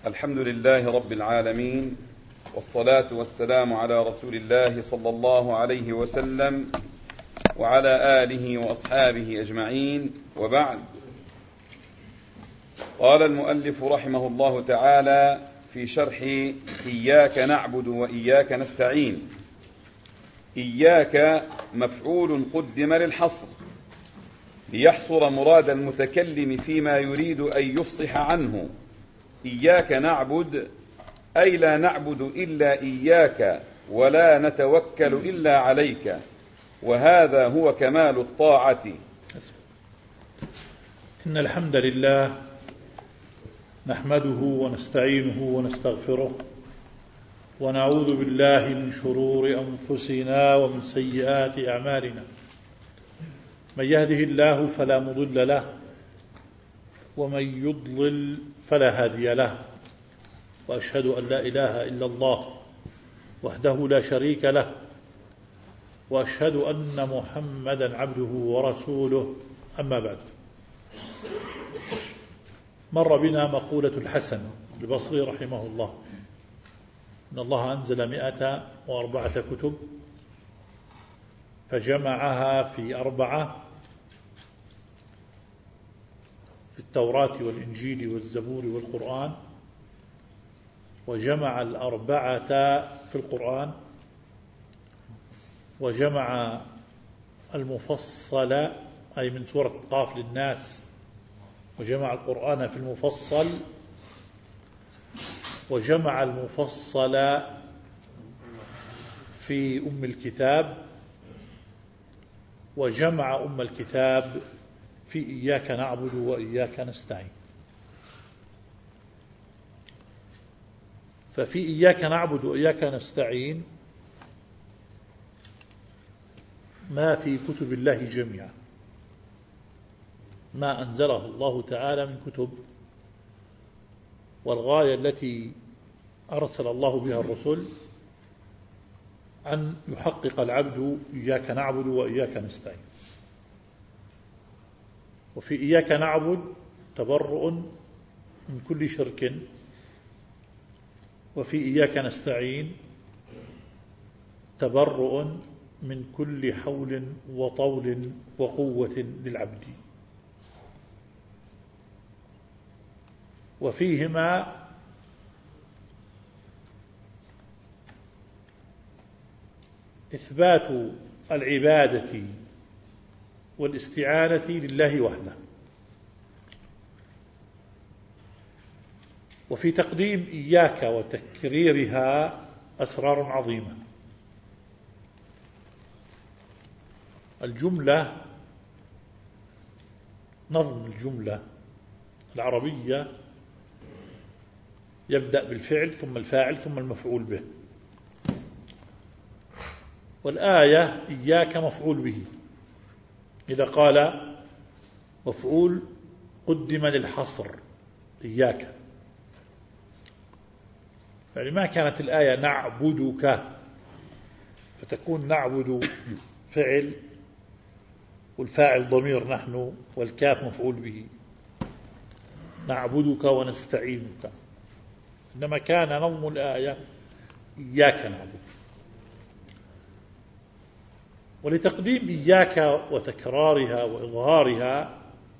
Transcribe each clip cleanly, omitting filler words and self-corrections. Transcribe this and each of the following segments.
الحمد لله رب العالمين، والصلاة والسلام على رسول الله صلى الله عليه وسلم وعلى آله وأصحابه أجمعين، وبعد. قال المؤلف رحمه الله تعالى في شرح إياك نعبد وإياك نستعين: إياك مفعول قدم للحصر ليحصر مراد المتكلم فيما يريد أن يفصح عنه. إياك نعبد أي لا نعبد إلا إياك ولا نتوكل إلا عليك، وهذا هو كمال الطاعة. إن الحمد لله نحمده ونستعينه ونستغفره، ونعوذ بالله من شرور أنفسنا ومن سيئات أعمالنا. من يهده الله فلا مضل له، ومن يضلل فلا هادي له، وأشهد أن لا إله إلا الله وحده لا شريك له، وأشهد أن محمدا عبده ورسوله. أما بعد، مر بنا مقولة الحسن البصري رحمه الله إن الله أنزل 104 كتب فجمعها في 4، في التوراة والإنجيل والزبور والقرآن، وجمع 4 في القرآن، وجمع المفصل أي من سورة قاف للناس، وجمع القرآن في المفصل، وجمع المفصل في أم الكتاب، وجمع أم الكتاب في إياك نعبد وإياك نستعين. ففي إياك نعبد وإياك نستعين ما في كتب الله جميعا، ما أنزله الله تعالى من كتب، والغاية التي أرسل الله بها الرسل أن يحقق العبد إياك نعبد وإياك نستعين. وفي إياك نعبد تبرؤ من كل شرك، وفي إياك نستعين تبرؤ من كل حول وطول وقوة للعبد. وفيهما إثبات العبادة والاستعانة لله وحده، وفي تقديم إياك وتكريرها أسرار عظيمة. الجملة، نظم الجملة العربية يبدأ بالفعل ثم الفاعل ثم المفعول به، والآية إياك مفعول به. إذا قال مفعول قدم للحصر إياك، يعني ما كانت الآية نعبدك فتكون نعبد فعل والفاعل ضمير نحن والكاف مفعول به، نعبدك ونستعينك، إنما كان نظم الآية إياك نعبد. ولتقديم إياك وتكرارها وإظهارها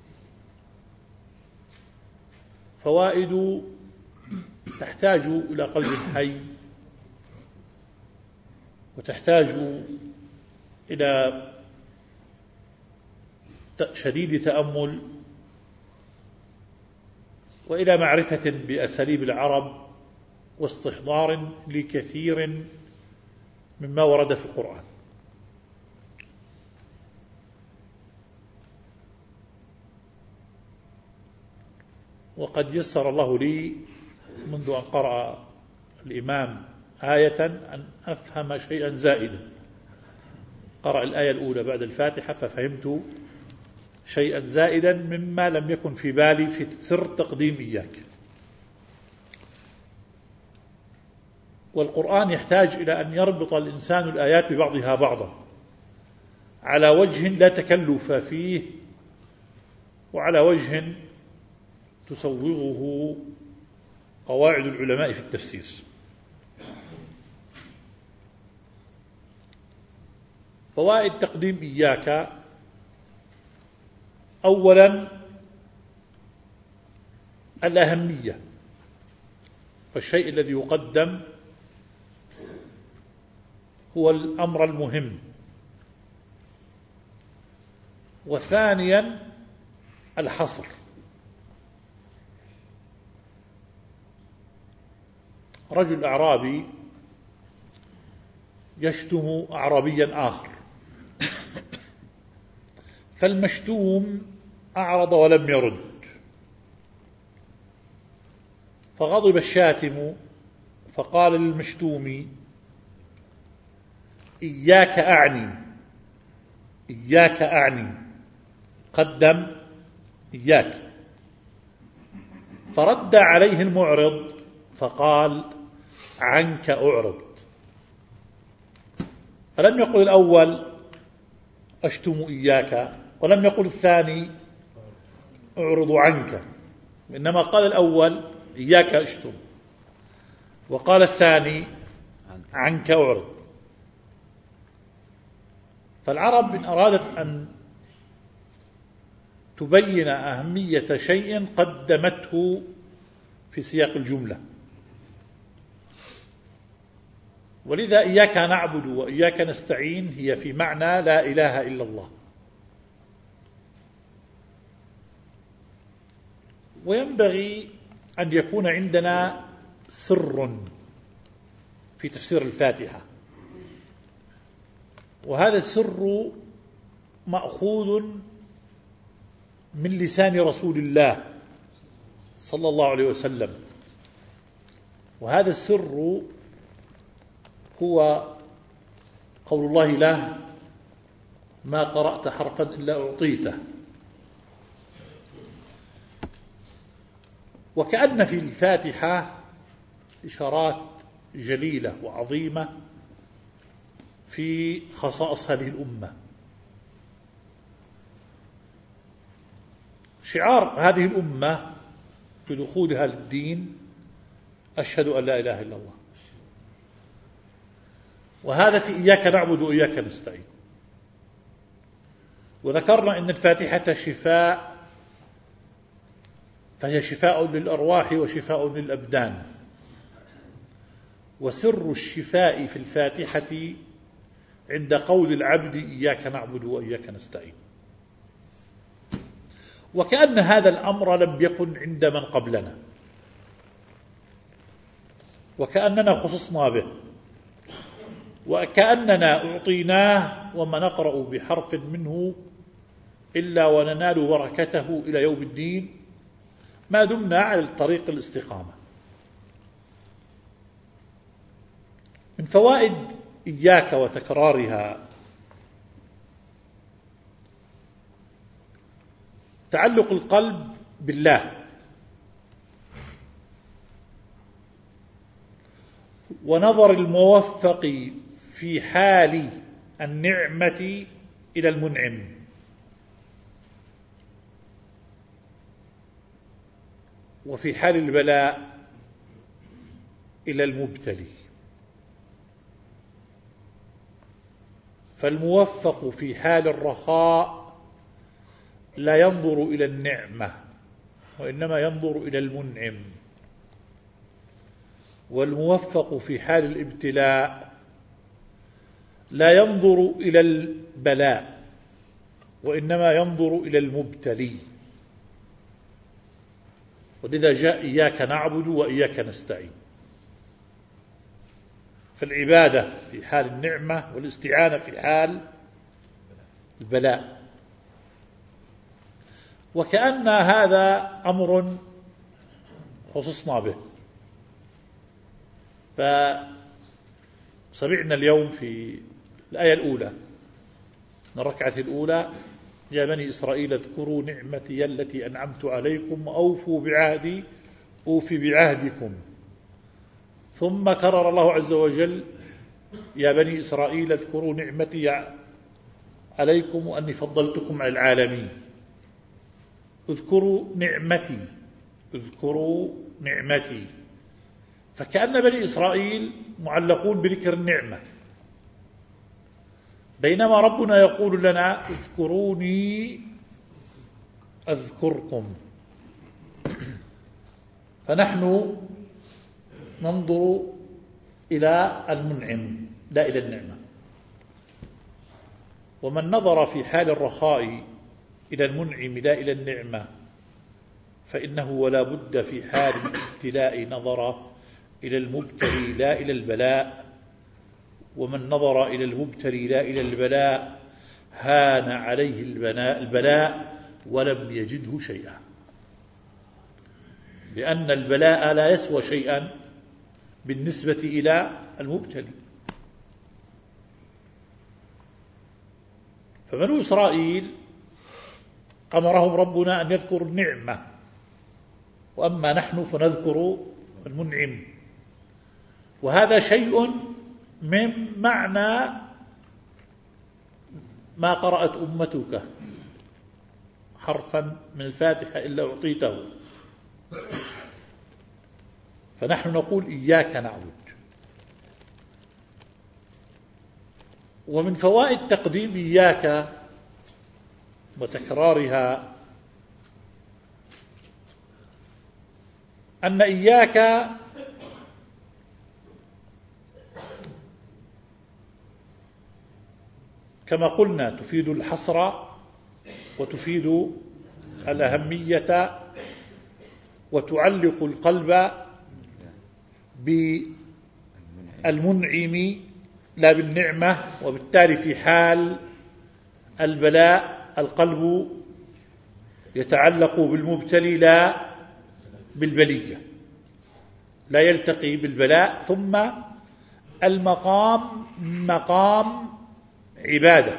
فوائد تحتاج إلى قلب حي، وتحتاج إلى شديد تأمل، وإلى معرفة بأساليب العرب، واستحضار لكثير مما ورد في القرآن. وقد يسر الله لي منذ أن قرأ الإمام آية أن أفهم شيئا زائدا. قرأ الآية الأولى بعد الفاتحة ففهمت شيئا زائدا مما لم يكن في بالي في سر تقديم إياك. والقرآن يحتاج إلى أن يربط الإنسان الآيات ببعضها بعضا على وجه لا تكلف فيه، وعلى وجه تسوغه قواعد العلماء في التفسير. فوائد تقديم إياك: أولا الأهمية، فالشيء الذي يقدم هو الأمر المهم. وثانيا الحصر، رجل أعرابي يشتم أعرابيا آخر، فالمشتوم أعرض ولم يرد، فغضب الشاتم فقال للمشتوم: إياك أعني، إياك أعني، قدم إياك. فرد عليه المعرض فقال: عنك أعرض. فلم يقل الأول أشتم إياك، ولم يقل الثاني أعرض عنك، إنما قال الأول إياك أشتم، وقال الثاني عنك أعرض. فالعرب إن أرادت أن تبين أهمية شيء قدمته في سياق الجملة، ولذا إياك نعبد وإياك نستعين هي في معنى لا إله إلا الله. وينبغي أن يكون عندنا سر في تفسير الفاتحة، وهذا السر مأخوذ من لسان رسول الله صلى الله عليه وسلم. وهذا السر هو قول الله له: ما قرأت حرفا إلا أعطيته. وكأن في الفاتحة إشارات جليلة وعظيمة في خصائص هذه الأمة. شعار هذه الأمة في دخولها للدين: أشهد أن لا إله إلا الله. وهذا في إياك نعبد وإياك نستعين. وذكرنا أن الفاتحة شفاء، فهي شفاء للأرواح وشفاء للأبدان. وسر الشفاء في الفاتحة عند قول العبد إياك نعبد وإياك نستعين. وكأن هذا الأمر لم يكن عند من قبلنا، وكأننا خصصنا به، وكأننا أعطيناه وما نقرأ بحرف منه إلا وننال بركته إلى يوم الدين ما دمنا على طريق الاستقامة. من فوائد إياك وتكرارها تعلق القلب بالله، ونظر الموفق في حال النعمة إلى المنعم، وفي حال البلاء إلى المبتلي. فالموفق في حال الرخاء لا ينظر إلى النعمة وإنما ينظر إلى المنعم، والموفق في حال الابتلاء لا ينظر إلى البلاء وإنما ينظر إلى المبتلي. ولذا جاء إياك نعبد وإياك نستعين. فالعبادة في حال النعمة والاستعانة في حال البلاء. وكأن هذا أمر خصصنا به. فسمعنا اليوم في الآية الأولى من الركعة الأولى: يا بني إسرائيل اذكروا نعمتي التي أنعمت عليكم وأوفوا بعهدي أوفي بعهدكم. ثم كرر الله عز وجل: يا بني إسرائيل اذكروا نعمتي عليكم وأني فضلتكم على العالمين. اذكروا نعمتي، اذكروا نعمتي. فكأن بني إسرائيل معلقون بذكر النعمة، بينما ربنا يقول لنا اذكروني أذكركم. فنحن ننظر إلى المنعم لا إلى النعمة. ومن نظر في حال الرخاء إلى المنعم لا إلى النعمة فإنه ولا بد في حال الابتلاء نظر إلى المبتلي لا إلى البلاء، ومن نظر إلى المبتلي لا إلى البلاء هان عليه البلاء ولم يجده شيئا، لأن البلاء لا يسوى شيئا بالنسبة إلى المبتلي. فبنو إسرائيل أمرهم ربنا أن يذكروا النعمة، وأما نحن فنذكر المنعم. وهذا شيء من معنى ما قرأت أمتك حرفا من الفاتحة إلا أعطيته. فنحن نقول إياك نعبد. ومن فوائد تقديم إياك وتكرارها أن إياك كما قلنا تفيد الحصر وتفيد الأهمية وتعلق القلب بالمنعم لا بالنعمة، وبالتالي في حال البلاء القلب يتعلق بالمبتلي لا بالبلية، لا يلتقي بالبلاء. ثم المقام مقام عبادة،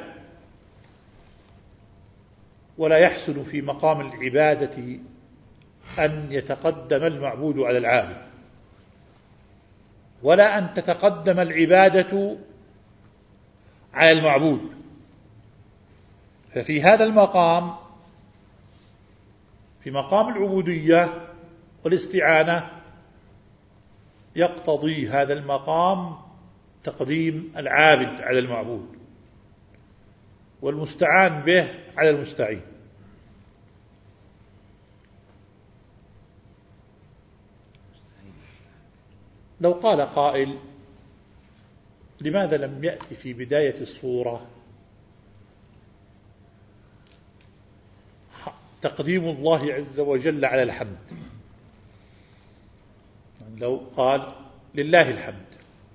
ولا يحسن في مقام العبادة أن يتقدم المعبود على العابد، ولا أن تتقدم العبادة على المعبود. ففي هذا المقام، في مقام العبودية والاستعانة، يقتضي هذا المقام تقديم العابد على المعبود والمستعان به على المستعين. لو قال قائل لماذا لم يأتي في بداية السورة تقديم الله عز وجل على الحمد؟ لو قال لله الحمد،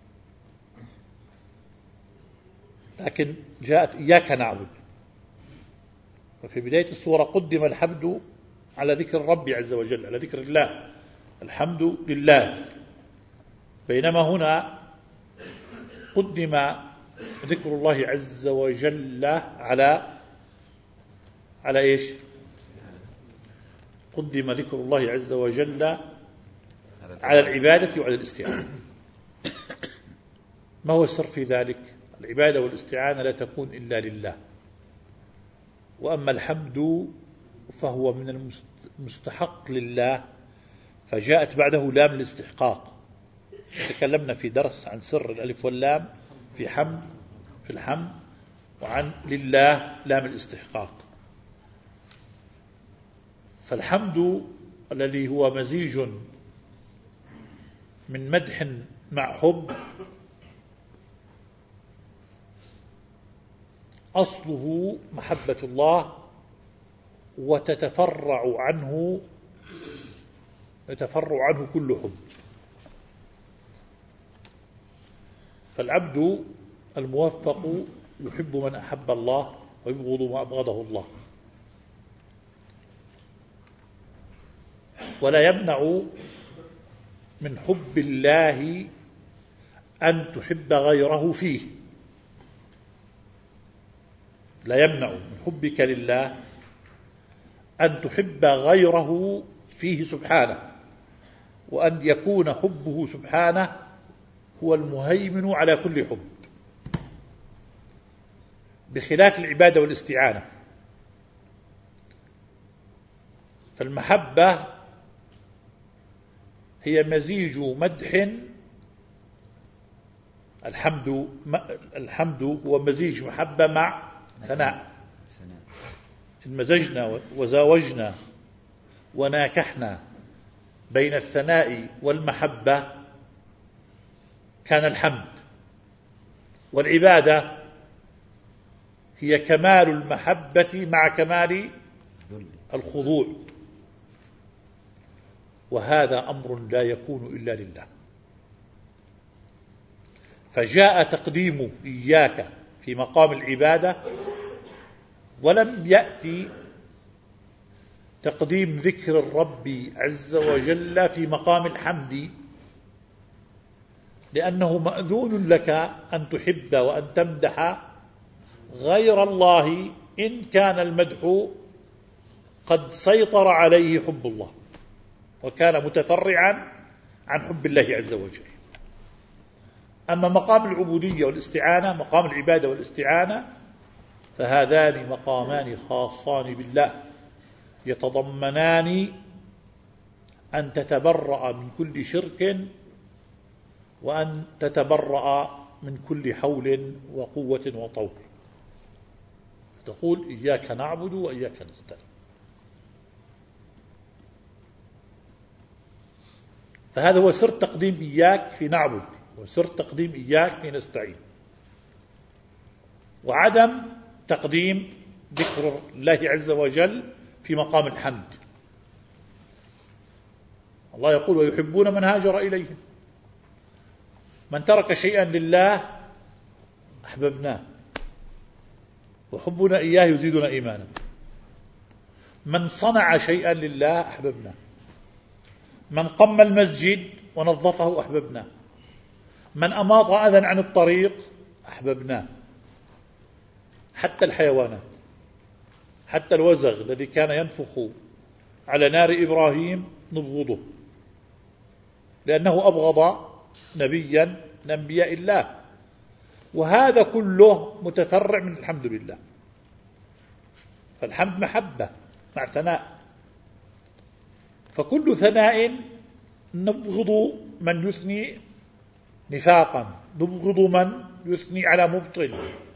لكن جاءت إياك نعبد، وفي بداية السورة قدم الحمد على ذكر الرب عز وجل، على ذكر الله، الحمد لله. بينما هنا قدم ذكر الله عز وجل على إيش؟ قدم ذكر الله عز وجل على العبادة وعلى الاستعانة. ما هو السر في ذلك؟ العبادة والاستعانة لا تكون إلا لله، وأما الحمد فهو من المستحق لله، فجاءت بعده لام الاستحقاق. تكلمنا في درس عن سر الألف واللام في الحمد، وعن لله لام الاستحقاق. فالحمد الذي هو مزيج من مدح مع حب أصله محبة الله، وتتفرع عنه كل حب. فالعبد الموفق يحب من أحب الله ويبغض ما أبغضه الله، ولا يمنع من حب الله أن تحب غيره فيه. لا يمنع من حبك لله أن تحب غيره فيه سبحانه، وأن يكون حبه سبحانه هو المهيمن على كل حب، بخلاف العبادة والاستعانة. فالمحبة هي مزيج مدح. الحمد هو مزيج محبة مع ثناء. إن مزجنا وزاوجنا وناكحنا بين الثناء والمحبة كان الحمد. والعبادة هي كمال المحبة مع كمال الخضوع، وهذا أمر لا يكون إلا لله. فجاء تقديم إياك في مقام العبادة، ولم يأتي تقديم ذكر الرب عز وجل في مقام الحمد، لأنه مأذون لك أن تحب وأن تمدح غير الله إن كان المدح قد سيطر عليه حب الله وكان متفرعا عن حب الله عز وجل. أما مقام العبودية والاستعانة، مقام العبادة والاستعانة، فهذان مقامان خاصان بالله يتضمنان أن تتبرأ من كل شرك وأن تتبرأ من كل حول وقوة وطول. تقول إياك نعبد وإياك نستعين. فهذا هو سر تقديم إياك في نعبد، وسر تقديم إياك في نستعين، وعدم تقديم ذكر الله عز وجل في مقام الحمد. الله يقول ويحبون من هاجر إليهم. من ترك شيئا لله أحببناه، وحبنا إياه يزيدنا إيمانا. من صنع شيئا لله أحببناه. من قم المسجد ونظفه أحببناه. من أماط أذى عن الطريق أحببناه. حتى الحيوانات، حتى الوزغ الذي كان ينفخ على نار إبراهيم نبغضه، لأنه أبغض نبيا من أنبياء الله. وهذا كله متفرع من الحمد لله. فالحمد محبة مع ثناء، فكل ثناء نبغض من يثني نفاقا، نبغض من يثني على مبطل.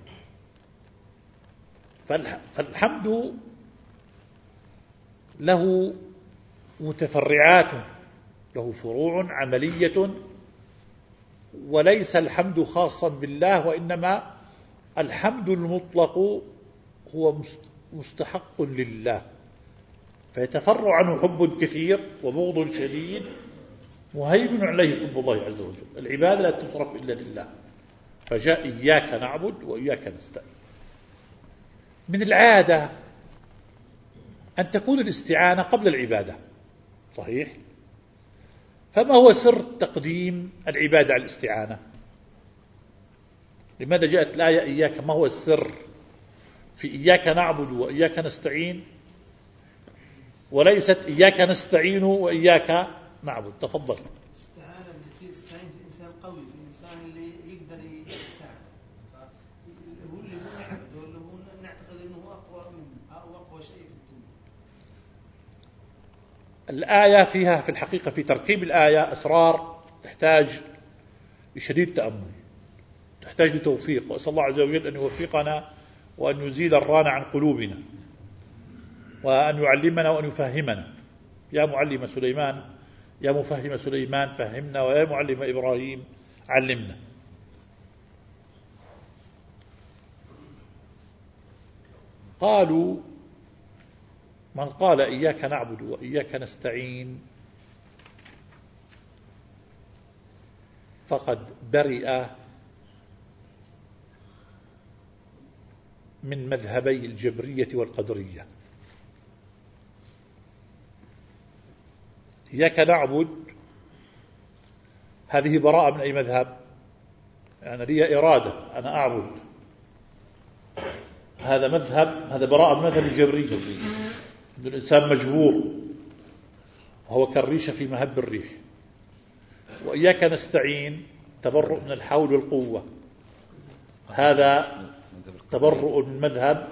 فالحمد له متفرعات، له فروع عملية، وليس الحمد خاصا بالله، وإنما الحمد المطلق هو مستحق لله، فيتفرع عنه حب كثير وبغض شديد مهيمن عليه حب الله عز وجل. العبادة لا تصرف إلا لله، فجاء إياك نعبد وإياك نستعين. من العادة أن تكون الاستعانة قبل العبادة، صحيح؟ فما هو سر تقديم العبادة على الاستعانة؟ لماذا جاءت الآية إياك؟ ما هو السر في إياك نعبد وإياك نستعين، وليست إياك نستعين وإياك نعبد؟ تفضل. استعانة التي يستعين في الإنسان قوي، الإنسان اللي يقدر يستعين، هو اللي هو نعبد، واللي هو نعتقد أنه أقوى منه أو أقوى شيء في الدنيا. الآية فيها في الحقيقة في تركيب الآية أسرار تحتاج لشديد تأمل، تحتاج لتوفيق، وأسأل الله عز وجل أن يوفقنا وأن يزيل الران عن قلوبنا، وأن يعلمنا وأن يفهمنا. يا معلم سليمان، يا مفهم سليمان فهمنا، ويا معلم إبراهيم علمنا. قالوا من قال إياك نعبد وإياك نستعين فقد برئ من مذهبي الجبرية والقدرية. إياك نعبد هذه براءة من أي مذهب؟ يعني لي إرادة أنا أعبد، هذا مذهب، هذا براءة من مذهب الجبرية، أن الإنسان مجبور وهو كالريشة في مهب الريح. وإياك نستعين تبرؤ من الحول والقوة، هذا تبرؤ من مذهب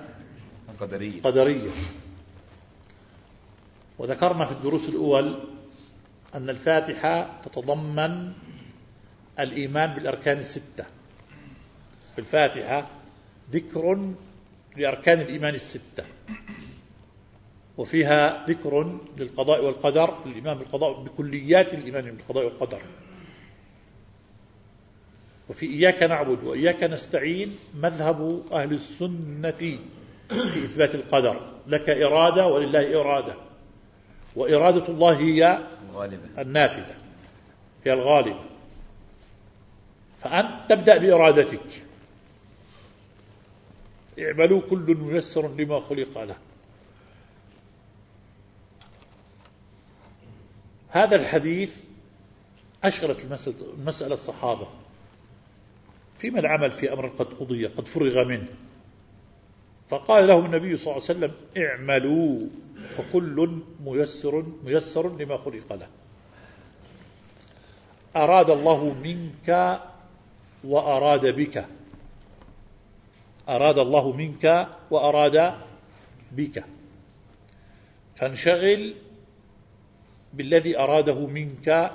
قدرية. وذكرنا في الدروس الأول أن الفاتحة تتضمن الإيمان بالأركان الستة. في الفاتحة ذكر لأركان الإيمان الستة، وفيها ذكر للقضاء والقدر، للإيمان بالقضاء بكليات الإيمان بالقضاء والقدر. وفي إياك نعبد وإياك نستعين مذهب أهل السنة في إثبات القدر، لك إرادة ولله إرادة، وإرادة الله هي النافذة، هي الغالبة، فأنت تبدأ بإرادتك. اعملوا كل ميسر لما خلق له. هذا الحديث أشغلت المسألة الصحابة فيما العمل في أمر قد قضي قد فرغ منه، فقال لهم النبي صلى الله عليه وسلم اعملوا فكل ميسر لما خلق له. أراد الله منك وأراد بك، أراد الله منك وأراد بك، فانشغل بالذي أراده منك،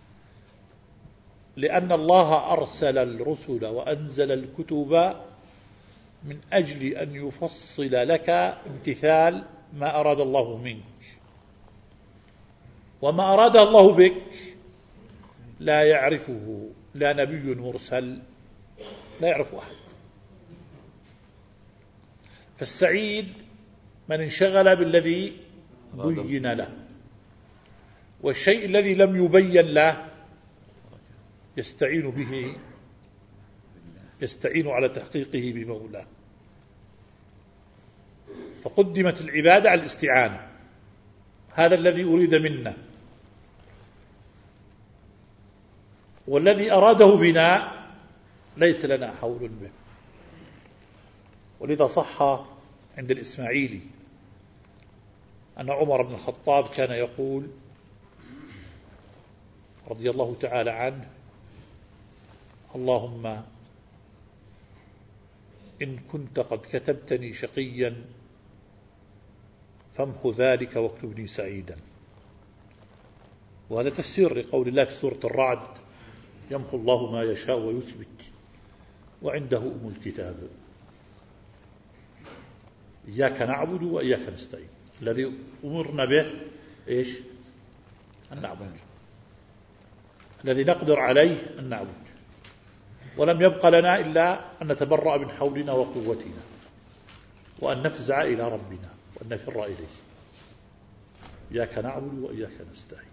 لأن الله أرسل الرسل وأنزل الكتب من أجل أن يفصل لك امتثال ما أراد الله منك. وما أراد الله بك لا يعرفه لا نبي مرسل، لا يعرف أحد. فالسعيد من انشغل بالذي بين له، والشيء الذي لم يبين له يستعين به، يستعين على تحقيقه بمولاه. فقدمت العبادة على الاستعانة، هذا الذي أريد منا، والذي أراده بنا ليس لنا حول به. ولذا صح عند الإسماعيلي أن عمر بن الخطاب كان يقول رضي الله تعالى عنه: اللهم إن كنت قد كتبتني شقيا فامحو ذلك واكتبني سعيدا. وهذا تفسير لقول الله في سورة الرعد: يمحو الله ما يشاء ويثبت وعنده أم الكتاب. إياك نعبد وإياك نستعين، الذي أمرنا به إيش؟ أن نعبد، الذي نقدر عليه أن نعبد، ولم يبق لنا إلا أن نتبرأ من حولنا وقوتنا، وأن نفزع إلى ربنا وأن نفر إليه. إياك نعبد وإياك نستعين.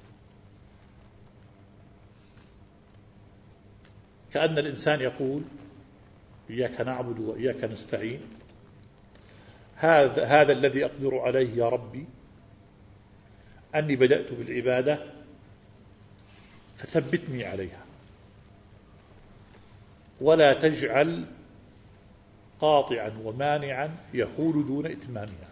كأن الإنسان يقول: إياك نعبد وإياك نستعين، هذا الذي أقدر عليه يا ربي، أني بدأت بالعبادة فثبتني عليها، ولا تجعل قاطعا ومانعا يحول دون إتمامها،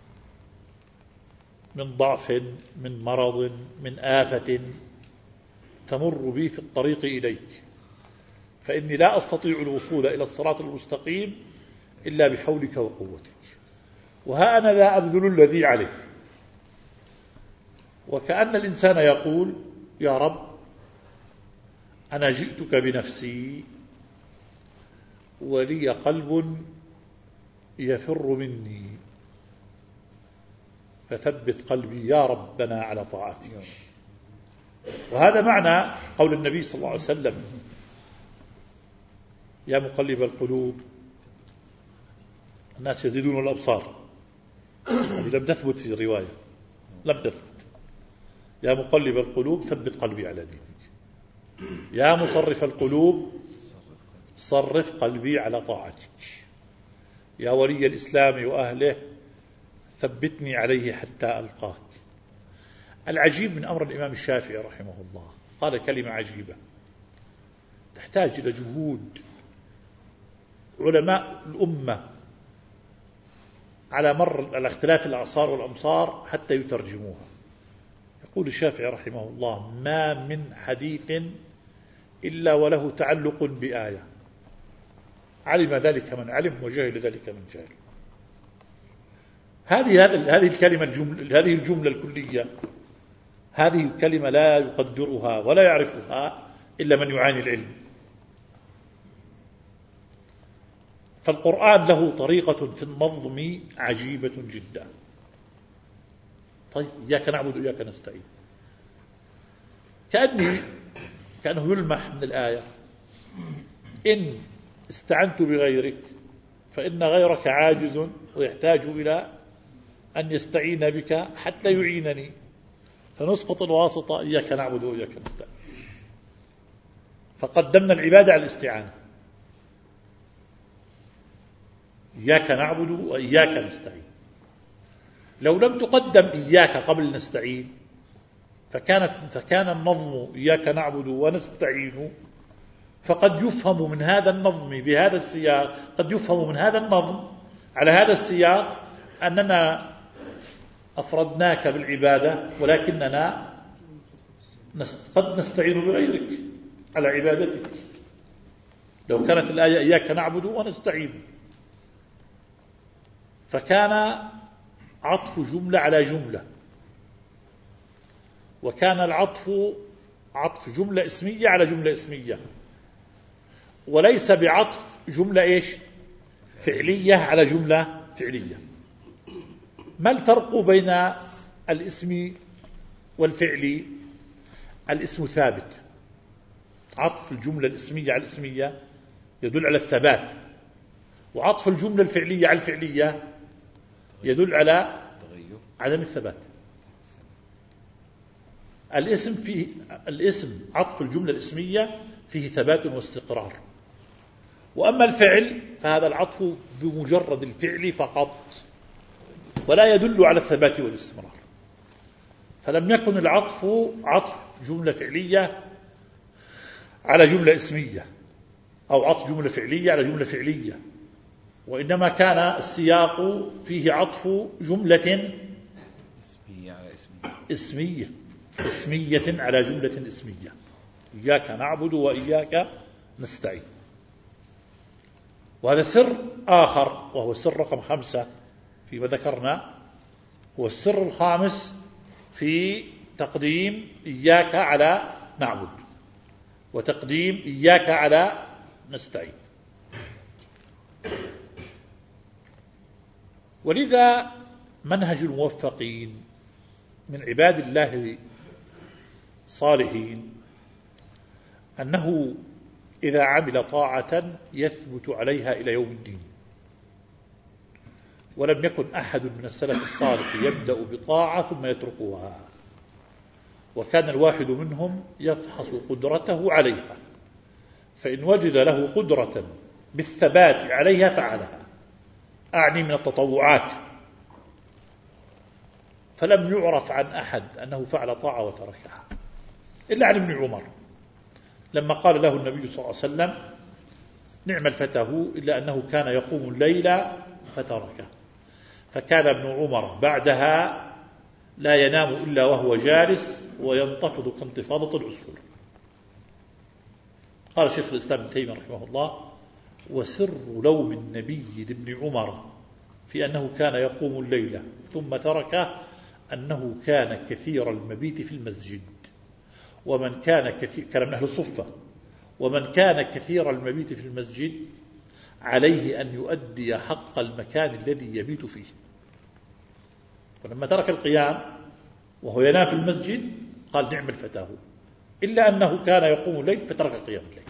من ضعف، من مرض، من آفة تمر بي في الطريق إليك، فإني لا أستطيع الوصول إلى الصراط المستقيم إلا بحولك وقوتك، وها أنا لا أبذل الذي عليه. وكأن الإنسان يقول: يا رب، أنا جئتك بنفسي ولي قلب يفر مني، فثبت قلبي يا ربنا على طاعتك. وهذا معنى قول النبي صلى الله عليه وسلم: يا مقلب القلوب. الناس يزيدون الأبصار، هذه لم تثبت في رواية، لم تثبت. يا مقلب القلوب ثبت قلبي على دينك، يا مصرف القلوب صرف قلبي على طاعتك، يا ولي الإسلام وأهله ثبتني عليه حتى ألقاك. العجيب من أمر الإمام الشافعي رحمه الله، قال كلمة عجيبة تحتاج إلى جهود علماء الأمة على اختلاف الأعصار والأمصار حتى يترجموها. يقول الشافعي رحمه الله: ما من حديث إلا وله تعلق بآية، علم ذلك من علم وجهل ذلك من جهل. هذه الكلمة هذه الجملة الكلية هذه الكلمة لا يقدرها ولا يعرفها إلا من يعاني العلم. فالقرآن له طريقة في النظم عجيبة جدا. طيب إياك نعبد وإياك نستعين، كأنه يلمح من الآية: إن استعنت بغيرك فإن غيرك عاجز ويحتاج إلى أن يستعين بك حتى يعينني، فنسقط الواسطة، إياك نعبد وإياك نستعين. فقدمنا العبادة على الاستعانة، إياك نعبد وإياك نستعين. لو لم تقدم إياك قبل نستعين فكان النظم إياك نعبد ونستعين، فقد يفهم من هذا النظم بهذا السياق، قد يفهم من هذا النظم على هذا السياق أننا أفردناك بالعبادة ولكننا قد نستعين بغيرك على عبادتك. لو كانت الآية إياك نعبد ونستعين فكان عطف جملة على جملة، وكان العطف عطف جملة اسمية على جملة اسمية، وليس بعطف جملة فعلية على جملة فعلية. ما الفرق بين الاسم والفعل؟ الاسم ثابت، عطف الجملة الاسمية على الاسمية يدل على الثبات، وعطف الجملة الفعلية على الفعلية يدل على عدم الثبات. الاسم عطف الجملة الاسمية فيه ثبات واستقرار، وأما الفعل فهذا العطف بمجرد الفعل فقط ولا يدل على الثبات والاستمرار. فلم يكن العطف عطف جملة فعلية على جملة اسمية أو عطف جملة فعلية على جملة فعلية، وإنما كان السياق فيه عطف جملة اسمية على جملة اسمية: إياك نعبد وإياك نستعين. وهذا سر آخر، وهو السر رقم 5 فيما ذكرنا، هو السر الخامس في تقديم إياك على نعبد وتقديم إياك على نستعين. ولذا منهج الموفقين من عباد الله الصالحين أنه إذا عمل طاعة يثبت عليها إلى يوم الدين. ولم يكن أحد من السلف الصالح يبدأ بطاعة ثم يتركها، وكان الواحد منهم يفحص قدرته عليها، فإن وجد له قدرة بالثبات عليها فعلها، أعني من التطوعات. فلم يعرف عن أحد أنه فعل طاعة وتركها إلا عن ابن عمر، لما قال له النبي صلى الله عليه وسلم: نعم الفتى إلا أنه كان يقوم الليل فتركه. فكان ابن عمر بعدها لا ينام إلا وهو جالس وينتفض كانتفاضة العصفور. قال شيخ الإسلام ابن تيمية رحمه الله: وسر لوم النبي لابن عمر في أنه كان يقوم الليل ثم تركه أنه كان كثير المبيت في المسجد، ومن كان من أهل الصفة، ومن كان كثير المبيت في المسجد عليه أن يؤدي حق المكان الذي يبيت فيه. ولما ترك القيام وهو ينام في المسجد قال: نعم الفتاه، إلا أنه كان يقوم الليل فترك قيام الليل.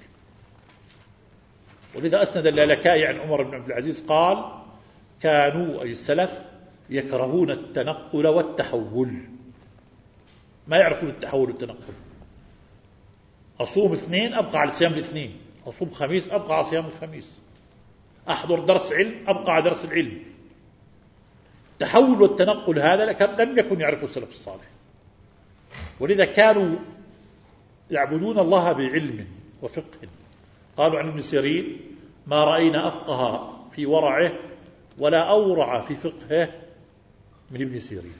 ولذا أسند اللالكائي عن عمر بن عبد العزيز قال: كانوا أي السلف يكرهون التنقل والتحول، ما يعرفون التحول والتنقل. أصوم اثنين أبقى على صيام الاثنين، أصوم خميس أبقى على صيام الخميس، أحضر درس علم أبقى على درس العلم. التحول والتنقل هذا لم يكن يعرفه السلف الصالح. ولذا كانوا يعبدون الله بعلم وفقه. قالوا عن ابن سيرين: ما رأينا أفقه في ورعه ولا أورع في فقهه من ابن سيرين.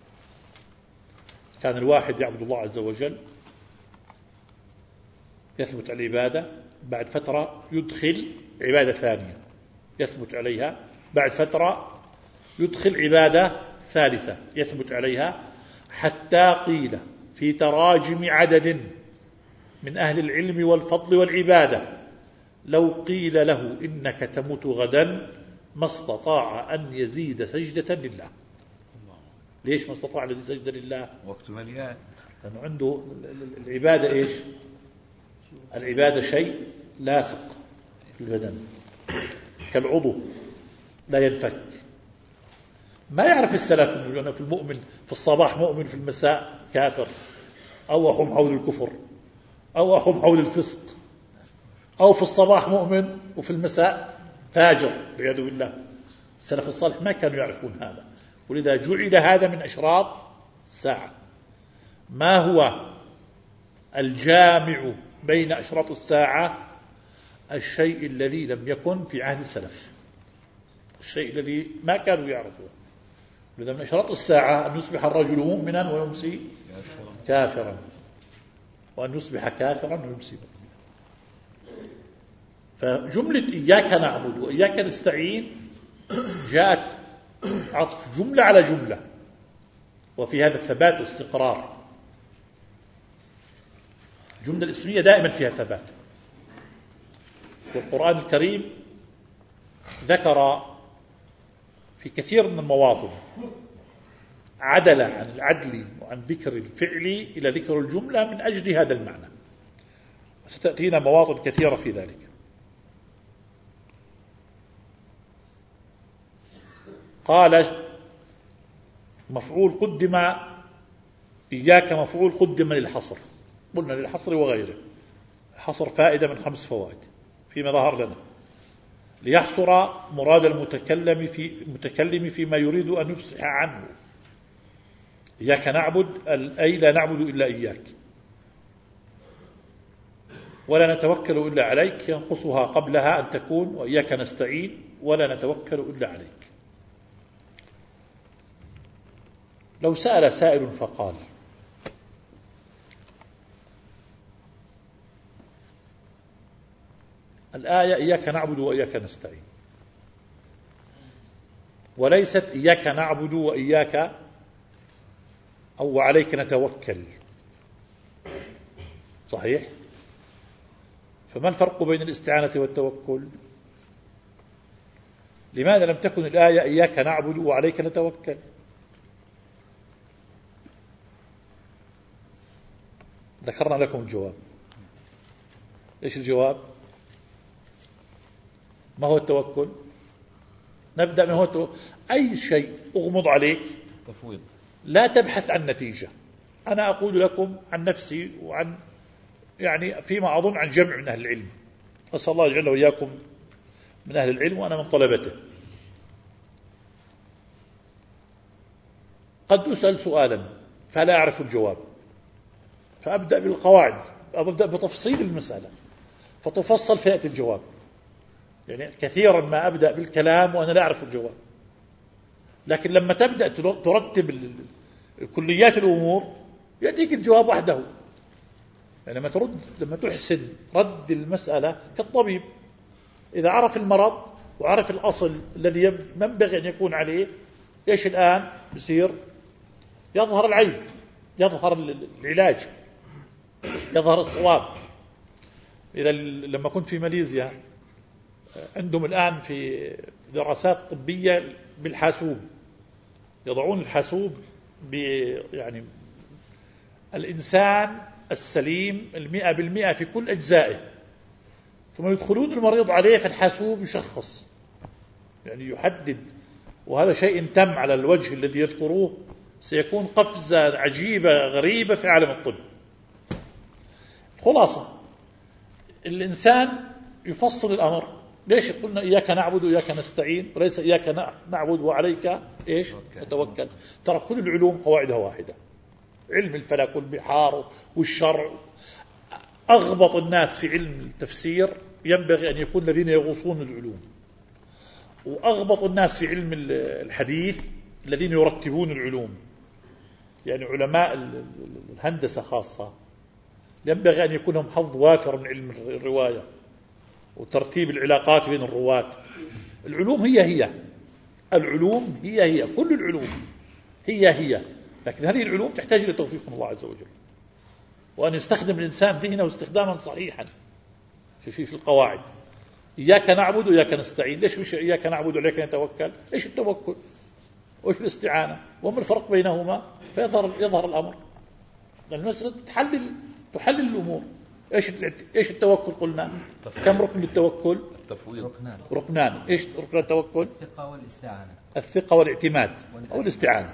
كان الواحد يعبد الله عز وجل، يثبت على العبادة، بعد فترة يدخل عبادة ثانية يثبت عليها، بعد فترة يدخل عبادة ثالثة يثبت عليها، حتى قيل في تراجم عدد من أهل العلم والفضل والعبادة لو قيل له إنك تموت غدا ما استطاع أن يزيد سجدة لله. ليش ما استطاع أن يزيد سجدة لله؟ وقت مليان، لأنه عنده العبادة إيش؟ العبادة شيء لاصق في البدن كالعضو لا ينفك. ما يعرف السلف أنه في المؤمن في الصباح مؤمن في المساء كافر، أو أحوم حول الكفر، أو أحوم حول الفسق، أو في الصباح مؤمن وفي المساء فاجر والعياذ بالله. السلف الصالح ما كانوا يعرفون هذا، ولذا جعل هذا من أشراط الساعة. ما هو الجامع بين أشراط الساعة؟ الشيء الذي لم يكن في عهد السلف، الشيء الذي ما كانوا يعرفوه. لذا من أشراط الساعة أن يصبح الرجل مؤمنا ويمسي كافرا، وأن يصبح كافرا ويمسي مؤمنا. فجملة إياك نعبد وإياك نستعين جاءت عطف جملة على جملة، وفي هذا ثبات واستقرار. الجملة الاسمية دائما فيها ثبات. والقرآن الكريم ذكر في كثير من المواطن عدل عن العدل وعن ذكر الفعل إلى ذكر الجملة من أجل هذا المعنى، وستأتينا مواطن كثيرة في ذلك. قال مفعول قدم إياك، مفعول قدم للحصر. قلنا للحصر وغيره. الحصر فائدة من 5 فوائد فيما ظهر لنا: ليحصر مراد المتكلم فيما يريد أن يفصح عنه. إياك نعبد أي لا نعبد إلا إياك، ولا نتوكل إلا عليك، ينقصها قبلها أن تكون وإياك نستعين ولا نتوكل إلا عليك. لو سأل سائل فقال: الآية إياك نعبد وإياك نستعين، وليست إياك نعبد وإياك أو وعليك نتوكل، صحيح؟ فما الفرق بين الاستعانة والتوكل؟ لماذا لم تكن الآية إياك نعبد وعليك نتوكل؟ ذكرنا لكم الجواب. إيش الجواب؟ ما هو التوكل؟ نبدأ من هو التوكل. أي شيء أغمض عليك تفويض، لا تبحث عن نتيجة. أنا أقول لكم عن نفسي وعن فيما أظن عن جمع من أهل العلم، أسأل الله يجعله وإياكم من أهل العلم وأنا من طلبته. قد أسأل سؤالا فلا أعرف الجواب، فأبدأ بالقواعد، أبدأ بتفصيل المسألة فتفصل فئة الجواب. يعني كثيرا ما أبدأ بالكلام وأنا لا أعرف الجواب، لكن لما تبدأ ترتب كليات الأمور يأتيك الجواب وحده. يعني لما تحسن رد المسألة كالطبيب، إذا عرف المرض وعرف الأصل الذي ينبغي أن يكون عليه، إيش الآن بصير؟ يظهر العيب، يظهر العلاج، يظهر الصواب. إذا لما كنت في ماليزيا عندهم الآن في دراسات طبية بالحاسوب، يضعون الحاسوب يعني الإنسان السليم 100% في كل أجزائه، ثم يدخلون المريض عليه فالحاسوب يشخص، يعني يحدد. وهذا شيء تم على الوجه الذي يذكروه، سيكون قفزة عجيبة غريبة في عالم الطب. خلاصة الإنسان يفصل الأمر. ليش قلنا إياك نعبد وإياك نستعين وليس إياك نعبد وعليك إيش نتوكل؟ ترى كل العلوم قواعدها واحدة. علم الفلك والبحار والشرع، أغبط الناس في علم التفسير ينبغي أن يكون الذين يغوصون العلوم، وأغبط الناس في علم الحديث الذين يرتبون العلوم، يعني علماء الهندسة خاصة ينبغي أن يكون لهم حظ وافر من علم الرواية وترتيب العلاقات بين الرواة. العلوم هي كل العلوم هي، لكن هذه العلوم تحتاج إلى توفيق من الله عز وجل. وأن يستخدم الإنسان ذهنه استخداما صحيحا في القواعد. إياك نعبد وإياك نستعين. ليش مش إياك نعبد وإياك نتوكل؟ إيش التوكل وإيش الاستعانة وما الفرق بينهما؟ فيظهر الأمر. المسألة تحلل الأمور. إيش التوكل قلنا؟ كم ركن للتوكل؟ ركنان. إيش ركن التوكل؟ الثقة والاستعانة. الثقة والاعتماد أو الاستعانة.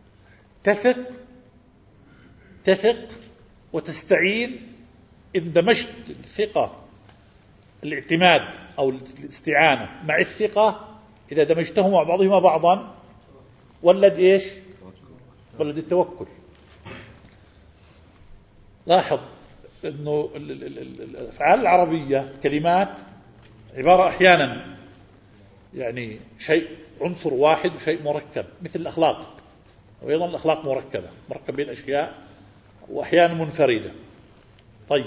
تثق وتستعين. إن دمجت الثقة الاعتماد أو الاستعانة مع الثقة، إذا دمجتهما مع بعضهما بعضا ولد إيش؟ ولد التوكل. لاحظ أنه الأفعال العربية كلمات عبارة أحيانا يعني شيء عنصر واحد وشيء مركب، مثل الأخلاق، وأيضا الأخلاق مركب بين أشياء وأحيانا منفردة. طيب،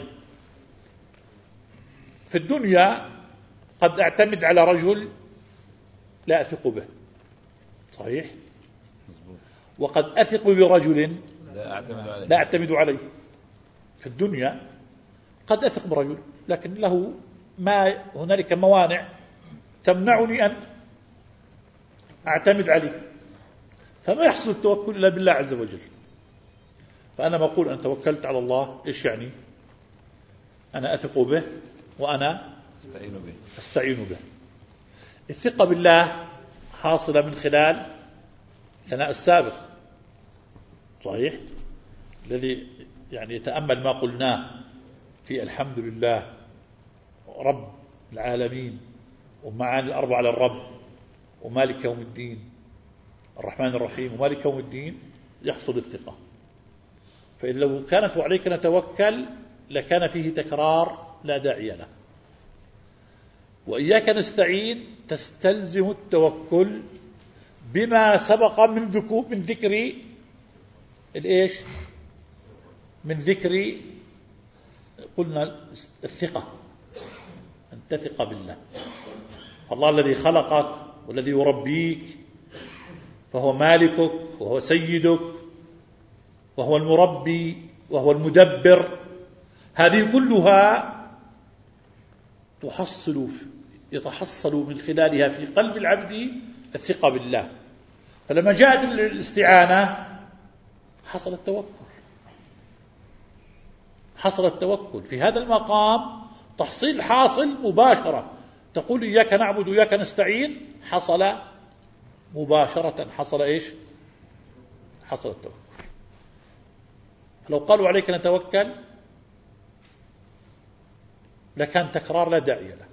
في الدنيا قد أعتمد على رجل لا أثق به، صحيح؟ وقد أثق برجل لا أعتمد عليه. في الدنيا قد أثق برجل لكن له هنالك موانع تمنعني أن أعتمد عليه، فما يحصل التوكل إلا بالله عز وجل. فأنا بقول أن توكلت على الله، إيش يعني؟ أنا أثق به وأنا أستعين به. الثقة بالله حاصلة من خلال ثناء السابق، صحيح؟ الذي يعني يتأمل ما قلناه في الحمد لله رب العالمين ومعاني الأربعة للرب ومالك يوم الدين الرحمن الرحيم ومالك يوم الدين، يحصل الثقة. فإن لو كانت وعليك نتوكل لكان فيه تكرار لا داعي له. وإياك نستعين تستلزم التوكل بما سبق من ذكر الإيش؟ من ذكر قلنا الثقة، أن تثق بالله. الله الذي خلقك والذي يربيك، فهو مالكك وهو سيدك وهو المربي وهو المدبر. هذه كلها يتحصل من خلالها في قلب العبد الثقة بالله. فلما جاءت الاستعانة حصل التوكل في هذا المقام، تحصيل حاصل مباشرة. تقول إياك نعبد وإياك نستعين، حصل مباشرة. حصل إيش؟ حصل التوكل. لو قالوا عليك نتوكل لكان تكرار لا داعي له.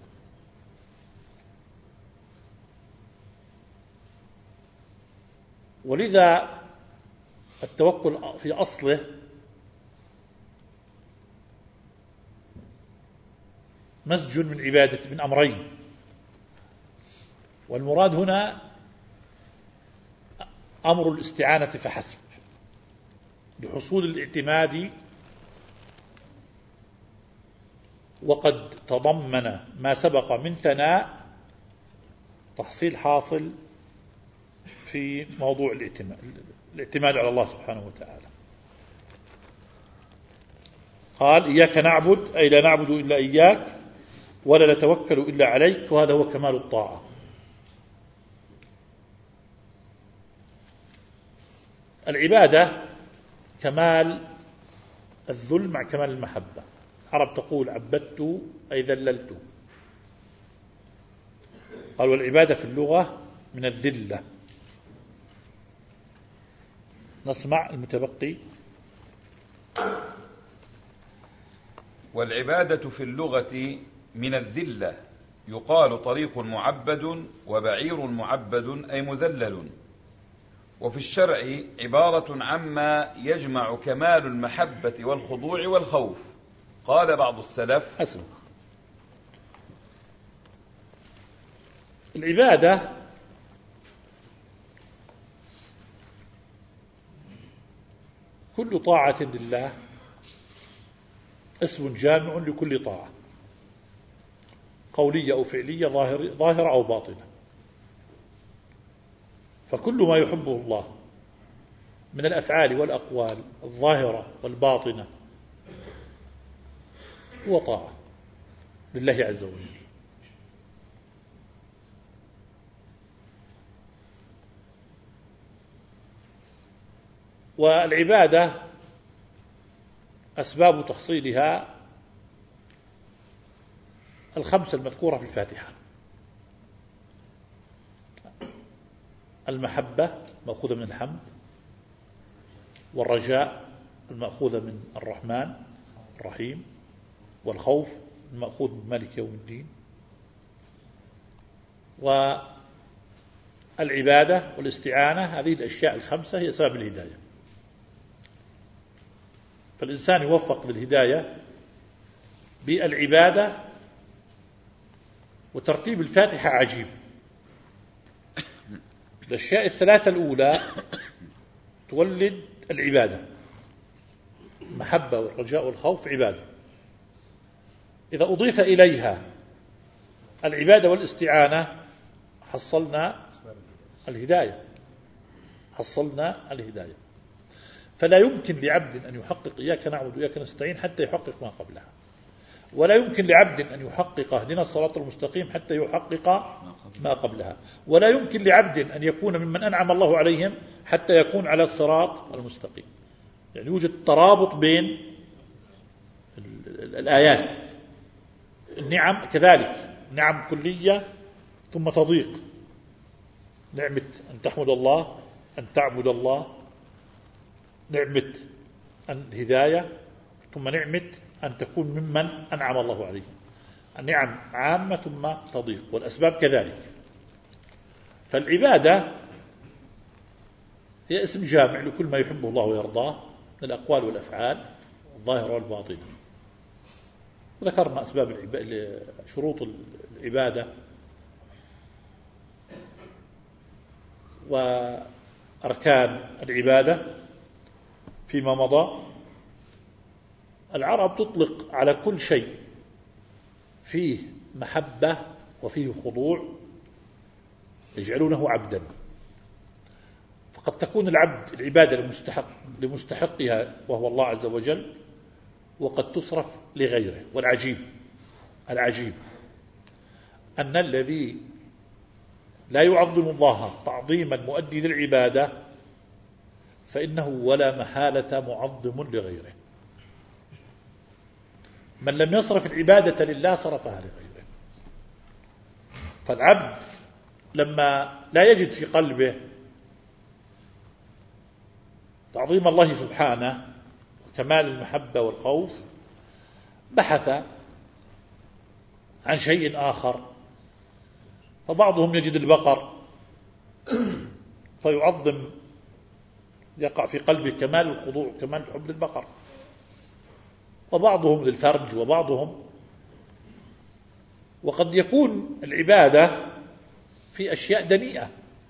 ولذا التوكل في أصله مزج من عبادة من أمرين، والمراد هنا أمر الاستعانة فحسب لحصول الاعتماد، وقد تضمن ما سبق من ثناء تحصيل حاصل في موضوع الاعتماد على الله سبحانه وتعالى. قال إياك نعبد أي لا نعبد إلا إياك ولا نتوكل إلا عليك، وهذا هو كمال الطاعة. العبادة كمال الذل مع كمال المحبة. العرب تقول عبدت أي ذللت. قال والعبادة في اللغة من الذلة. نسمع المتبقي. والعبادة في اللغة من الذلة، يقال طريق معبد وبعير معبد أي مذلل. وفي الشرع عبارة عما يجمع كمال المحبة والخضوع والخوف. قال بعض السلف حسن. العبادة كل طاعة لله اسم جامع لكل طاعة قولية أو فعلية ظاهرة أو باطنة. فكل ما يحبه الله من الأفعال والأقوال الظاهرة والباطنة هو طاعة لله عز وجل. والعبادة أسباب تحصيلها الخمسة المذكورة في الفاتحة: المحبة مأخوذة من الحمد، والرجاء المأخوذة من الرحمن الرحيم، والخوف المأخوذ من مالك يوم الدين، والعبادة والاستعانة. هذه الأشياء الخمسة هي سبب الهداية. فالإنسان يوفق للهداية بالعبادة. وترتيب الفاتحة عجيب. الأشياء الثلاثة الأولى تولد العبادة: المحبة والرجاء والخوف عبادة. إذا أضيف إليها العبادة والاستعانة حصلنا الهداية. فلا يمكن لعبد أن يحقق إياك نعبد وإياك نستعين حتى يحقق ما قبلها، ولا يمكن لعبد أن يحقق اهدنا الصراط المستقيم حتى يحقق ما قبلها، ولا يمكن لعبد أن يكون ممن أنعم الله عليهم حتى يكون على الصراط المستقيم. يعني يوجد ترابط بين الآيات. النعم كذلك، نعم كلية ثم تضيق. نعمة أن تحمد الله، أن تعبد الله، نعمة الهداية، ثم نعمة أن تكون ممن أنعم الله عليه. النعم عامة ثم تضيق، والأسباب كذلك. فالعبادة هي اسم جامع لكل ما يحبه الله ويرضاه من الأقوال والأفعال الظاهرة والباطنة. وذكرنا أسباب شروط العبادة وأركان العبادة فيما مضى. العرب تطلق على كل شيء فيه محبة وفيه خضوع يجعلونه عبدا. فقد تكون العبادة لمستحقها وهو الله عز وجل، وقد تصرف لغيره. والعجيب أن الذي لا يعظم الله تعظيما مؤدي للعبادة فإنه ولا محالة معظم لغيره. من لم يصرف العبادة لله صرفها لغيره. فالعبد لما لا يجد في قلبه تعظيم الله سبحانه وكمال المحبة والخوف بحث عن شيء آخر. فبعضهم يجد البقر فيعظم، يقع في قلبه كمال الخضوع كمال الحب للبقر، وبعضهم للفرج، وقد يكون العبادة في أشياء دنيئة.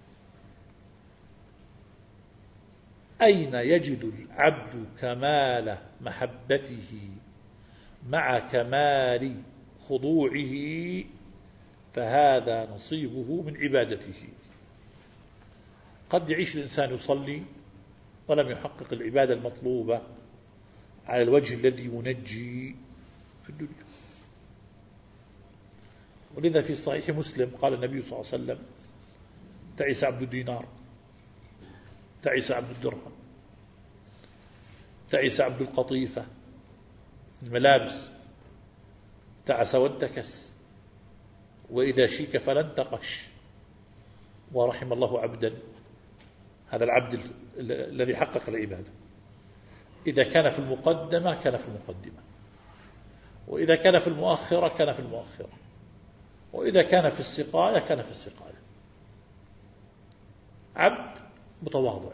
أين يجد العبد كمال محبته مع كمال خضوعه؟ فهذا نصيبه من عبادته. قد يعيش الإنسان يصلي ولم يحقق العبادة المطلوبة على الوجه الذي ينجي في الدنيا. ولذا في صحيح مسلم قال النبي صلى الله عليه وسلم: تعس عبد الدينار، تعس عبد الدرهم، تعس عبد القطيفة الملابس، تعس وانتكس، وإذا شيك فلا انتقش. ورحم الله عبدا، هذا العبد الذي حقق العبادة، إذا كان في المقدمة كان في المقدمة، وإذا كان في المؤخرة كان في المؤخرة، وإذا كان في السقاية كان في السقاية. عبد متواضع،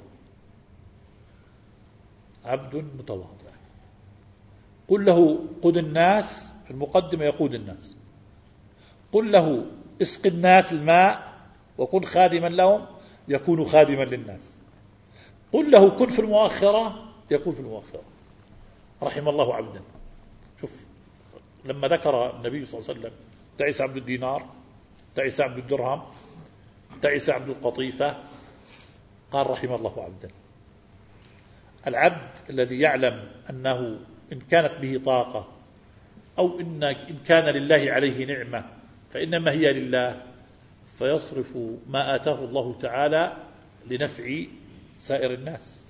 عبد متواضع. قل له قد الناس، في المقدمة يقود الناس. قل له اسق الناس الماء وكن خادما لهم يكون خادما للناس. قل له كن في المؤخرة يكون في المؤخرة. رحم الله عبدا. شوف لما ذكر النبي صلى الله عليه وسلم تعس عبد الدينار، تعس عبد الدرهم، تعس عبد القطيفة، قال رحم الله عبدا. العبد الذي يعلم أنه إن كانت به طاقة أو إن كان لله عليه نعمة فإنما هي لله، فيصرف ما آتاه الله تعالى لنفع سائر الناس.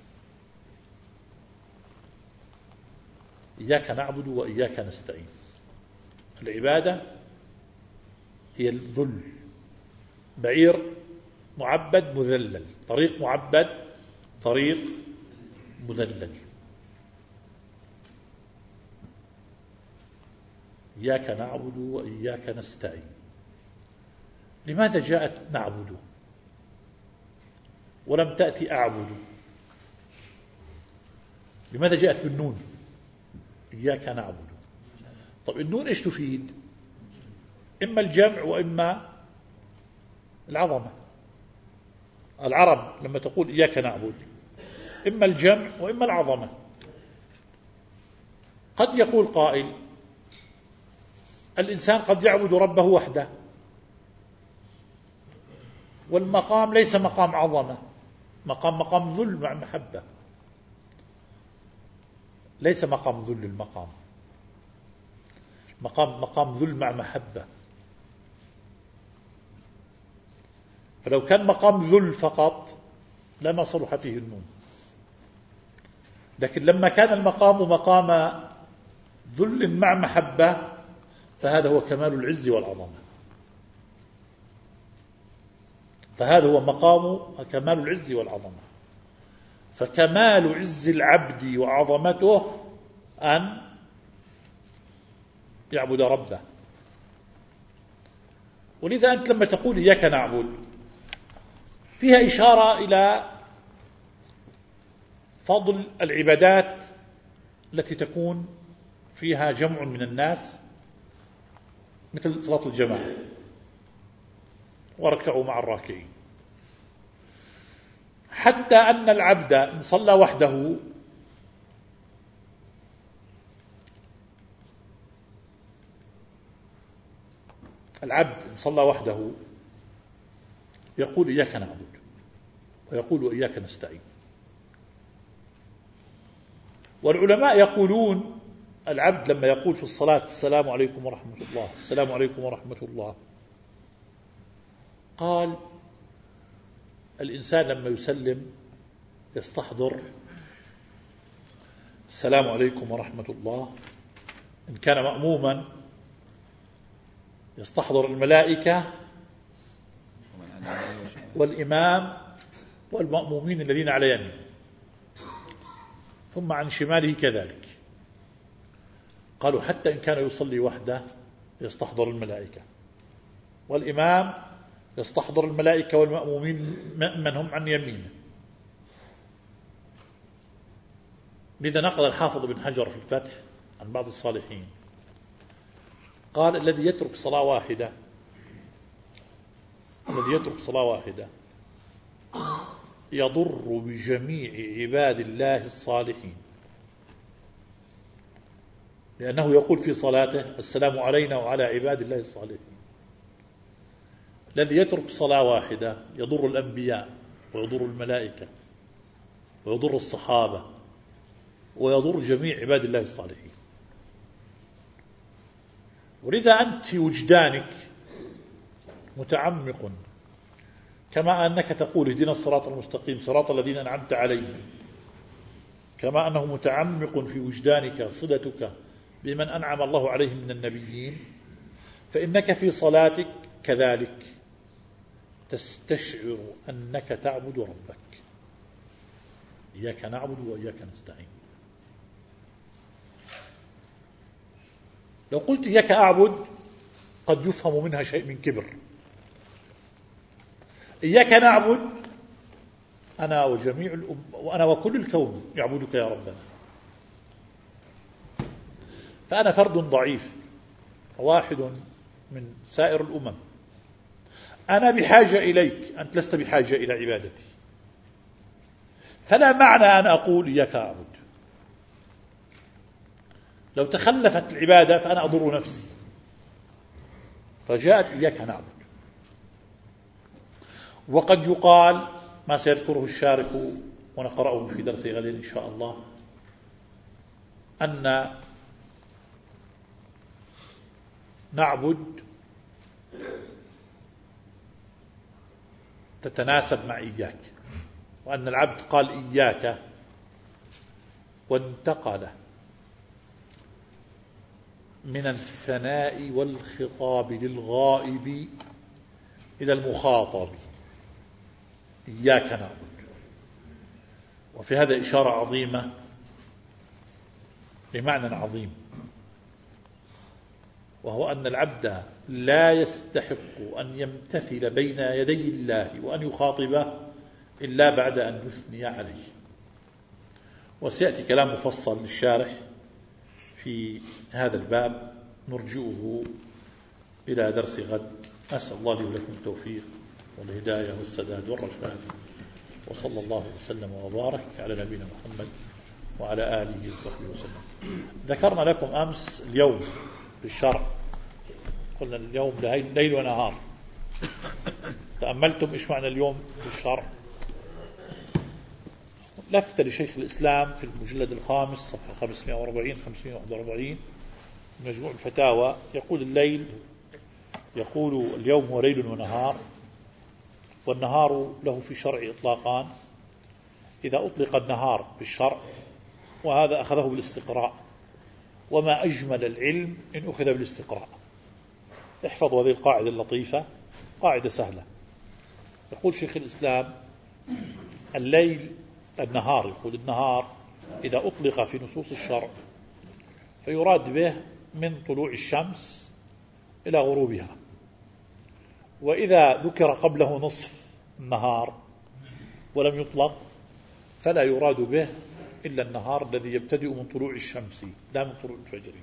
إياك نعبد وإياك نستعين. العبادة هي الذل، بعير معبد مذلل، طريق معبد طريق مذلل. إياك نعبد وإياك نستعين. لماذا جاءت نعبد ولم تأتي أعبد؟ لماذا جاءت بالنون؟ إياك نعبد. طب النون إيش تفيد؟ إما الجمع وإما العظمة. العرب لما تقول إياك نعبد إما الجمع وإما العظمة. قد يقول قائل الإنسان قد يعبد ربه وحده، والمقام ليس مقام عظمة، مقام ذل مع محبة، ليس مقام ذل. المقام مقام ذل مع محبة. فلو كان مقام ذل فقط لما صلح فيه النون، لكن لما كان المقام مقام ذل مع محبة فهذا هو كمال العز والعظمة. فهذا هو مقام كمال العز والعظمة. فكمال عز العبد وعظمته أن يعبد ربه. ولذا أنت لما تقول إياك نعبد فيها إشارة إلى فضل العبادات التي تكون فيها جمع من الناس، مثل صلاة الجماعة، واركعوا مع الراكعين. حتى أن العبد إن صلى وحده يقول إياك نعبد ويقول وإياك نستعين. والعلماء يقولون العبد لما يقول في الصلاة السلام عليكم ورحمة الله، السلام عليكم ورحمة الله، قال الإنسان لما يسلم يستحضر السلام عليكم ورحمة الله. إن كان مأموما يستحضر الملائكة والإمام والمأمومين الذين على يمينه، ثم عن شماله كذلك. قالوا حتى إن كان يصلي وحده يستحضر الملائكة والإمام يستحضر الملائكة والمأمومين من هم عن يمينه. لذا نقل الحافظ بن حجر في الفتح عن بعض الصالحين قال الذي يترك صلاة واحدة يضر بجميع عباد الله الصالحين، لأنه يقول في صلاته السلام علينا وعلى عباد الله الصالحين. الذي يترك صلاة واحدة يضر الأنبياء ويضر الملائكة ويضر الصحابة ويضر جميع عباد الله الصالحين. ولذا أنت في وجدانك متعمق، كما أنك تقول اهدنا الصراط المستقيم صراط الذين أنعمت عليهم، كما أنه متعمق في وجدانك صلتك بمن أنعم الله عليهم من النبيين، فإنك في صلاتك كذلك تستشعر أنك تعبد ربك. إياك نعبد وإياك نستعين. لو قلت إياك أعبد قد يفهم منها شيء من كبر. إياك نعبد أنا وجميع وأنا وكل الكون يعبدك يا ربنا، فأنا فرد ضعيف واحد من سائر الأمم، أنا بحاجة إليك، أنت لست بحاجة إلى عبادتي، فلا معنى أن أقول إياك أعبد. لو تخلفت العبادة فأنا أضر نفسي، فجاءت إياك نعبد. وقد يقال ما سيذكره الشارح ونقرأه في درس غد إن شاء الله، أن نعبد تتناسب مع إياك، وأن العبد قال إياك وانتقل من الثناء والخطاب للغائب إلى المخاطب إياك نعبد. وفي هذا إشارة عظيمة لمعنى عظيم، وهو أن العبد لا يستحق أن يمتثل بين يدي الله وأن يخاطبه إلا بعد أن يثني عليه. وسيأتي كلام مفصل للشارح في هذا الباب نرجئه إلى درس غد. أسأل الله لي ولكم التوفيق والهداية والسداد والرشاد، وصلى الله وسلم وبارك على نبينا محمد وعلى آله وصحبه وسلم. ذكرنا لكم أمس اليوم بالشرع، قلنا اليوم ليل ونهار. تأملتم إيش معنى اليوم بالشرع؟ لفتة لشيخ الإسلام في المجلد الخامس صفحة 540-541 مجموع الفتاوى، يقول اليوم هو ليل ونهار، والنهار له في الشرع إطلاقان. إذا أطلق النهار في الشرع، وهذا أخذه بالاستقراء، وما أجمل العلم إن أخذ بالاستقراء. احفظوا هذه القاعدة اللطيفة، قاعدة سهلة. يقول شيخ الإسلام النهار إذا أطلق في نصوص الشرع فيراد به من طلوع الشمس إلى غروبها، وإذا ذكر قبله نصف النهار ولم يطلق فلا يراد به إلا النهار الذي يبتدئ من طلوع الشمس لا من طلوع الفجر.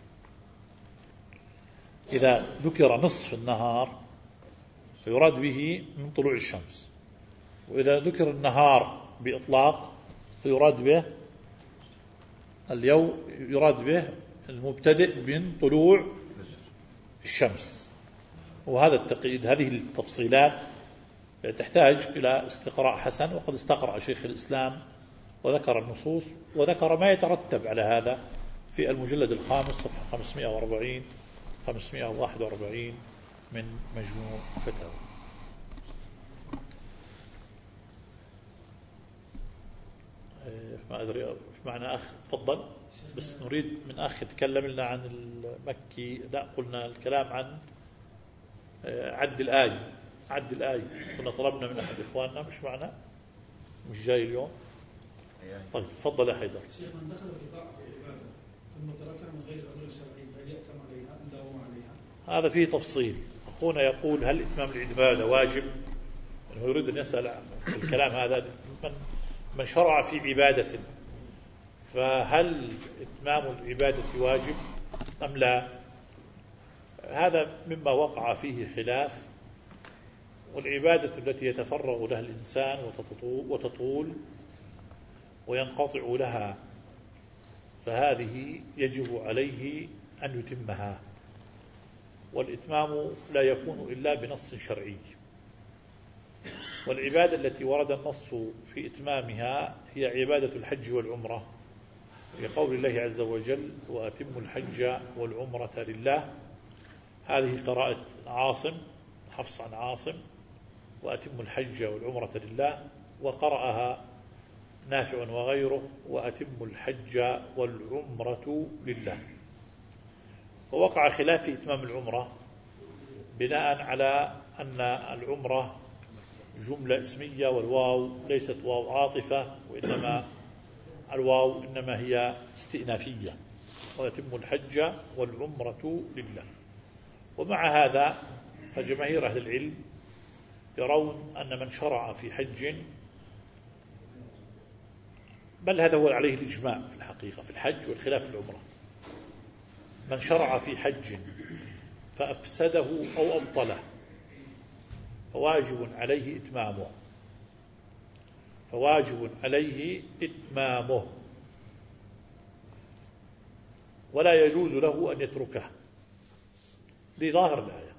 إذا ذكر نصف النهار فيراد به من طلوع الشمس، وإذا ذكر النهار بإطلاق فيراد به اليوم، يراد به المبتدئ من طلوع الشمس. وهذا التقييد، هذه التفصيلات تحتاج إلى استقراء حسن، وقد استقرأ شيخ الإسلام وذكر النصوص وذكر ما يترتب على هذا في المجلد الخامس صفحة 540-541 من مجموع فتاوى. ما أدري معنى أخ، تفضل. بس نريد من أخ يتكلم لنا عن المكي. لا، قلنا الكلام عن عد الآية كنا طلبنا من أحد إخواننا، مش معنا، مش جاي اليوم. طيب تفضل يا حيدر. شيخ، من دخل في طاعة عبادة ثم تركها من غير عذر شرعي هل يأثم عليها إن داوم عليها؟ هذا فيه تفصيل. أخونا يقول هل إتمام العبادة واجب؟ أنه يريد أن يسأل الكلام هذا من شرع في عبادة، فهل إتمام العبادة واجب أم لا؟ هذا مما وقع فيه خلاف. والعبادة التي يتفرغ لها الإنسان وتطول وينقطع لها فهذه يجب عليه أن يتمها، والإتمام لا يكون إلا بنص شرعي. والعبادة التي ورد النص في إتمامها هي عبادة الحج والعمرة، لقول الله عز وجل وأتموا الحج والعمرة لله. هذه قراءة عاصم، حفص عن عاصم، وأتموا الحج والعمرة لله، وقرأها نافع وغيره وأتموا الحج والعمرة لله. ووقع خلاف في إتمام العمرة بناء على أن العمرة جملة اسمية، والواو ليست واو عاطفة، وإنما الواو إنما هي استئنافية، ويتم الحج والعمرة لله. ومع هذا فجماهير أهل العلم يرون أن من شرع في حج، بل هذا هو عليه الإجماع في الحقيقة في الحج والخلاف في العمرة، من شرع في حج فأفسده أو أبطله فواجب عليه إتمامه، ولا يجوز له أن يتركه لظاهر الآية،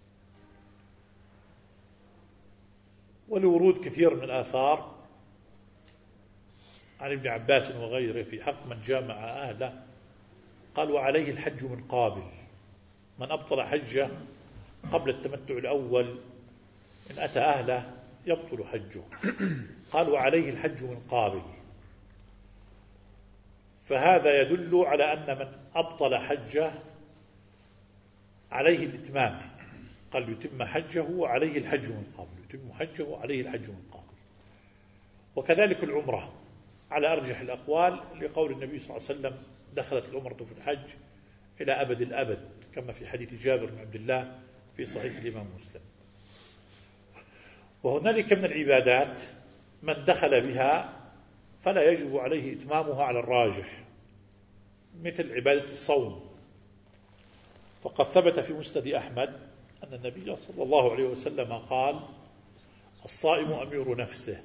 ولورود كثير من الآثار عن ابن عباس وغيره في حق من جامع أهله. قال وعليه الحج من قابل، من أبطل حجه قبل التمتع الأول إن أتى أهله يبطل حجه. قال وعليه الحج من قابل، فهذا يدل على أن من أبطل حجه عليه الإتمام. قال يتم حجه وعليه الحج من قابل، يتم حجه وعليه الحج من قابل. وكذلك العمرة على أرجح الأقوال، لقول النبي صلى الله عليه وسلم دخلت العمرة في الحج إلى أبد الأبد، كما في حديث جابر بن عبد الله في صحيح الإمام مسلم. وهنالك من العبادات من دخل بها فلا يجب عليه إتمامها على الراجح، مثل عبادة الصوم. وقد ثبت في مسند أحمد أن النبي صلى الله عليه وسلم قال الصائم أمير نفسه،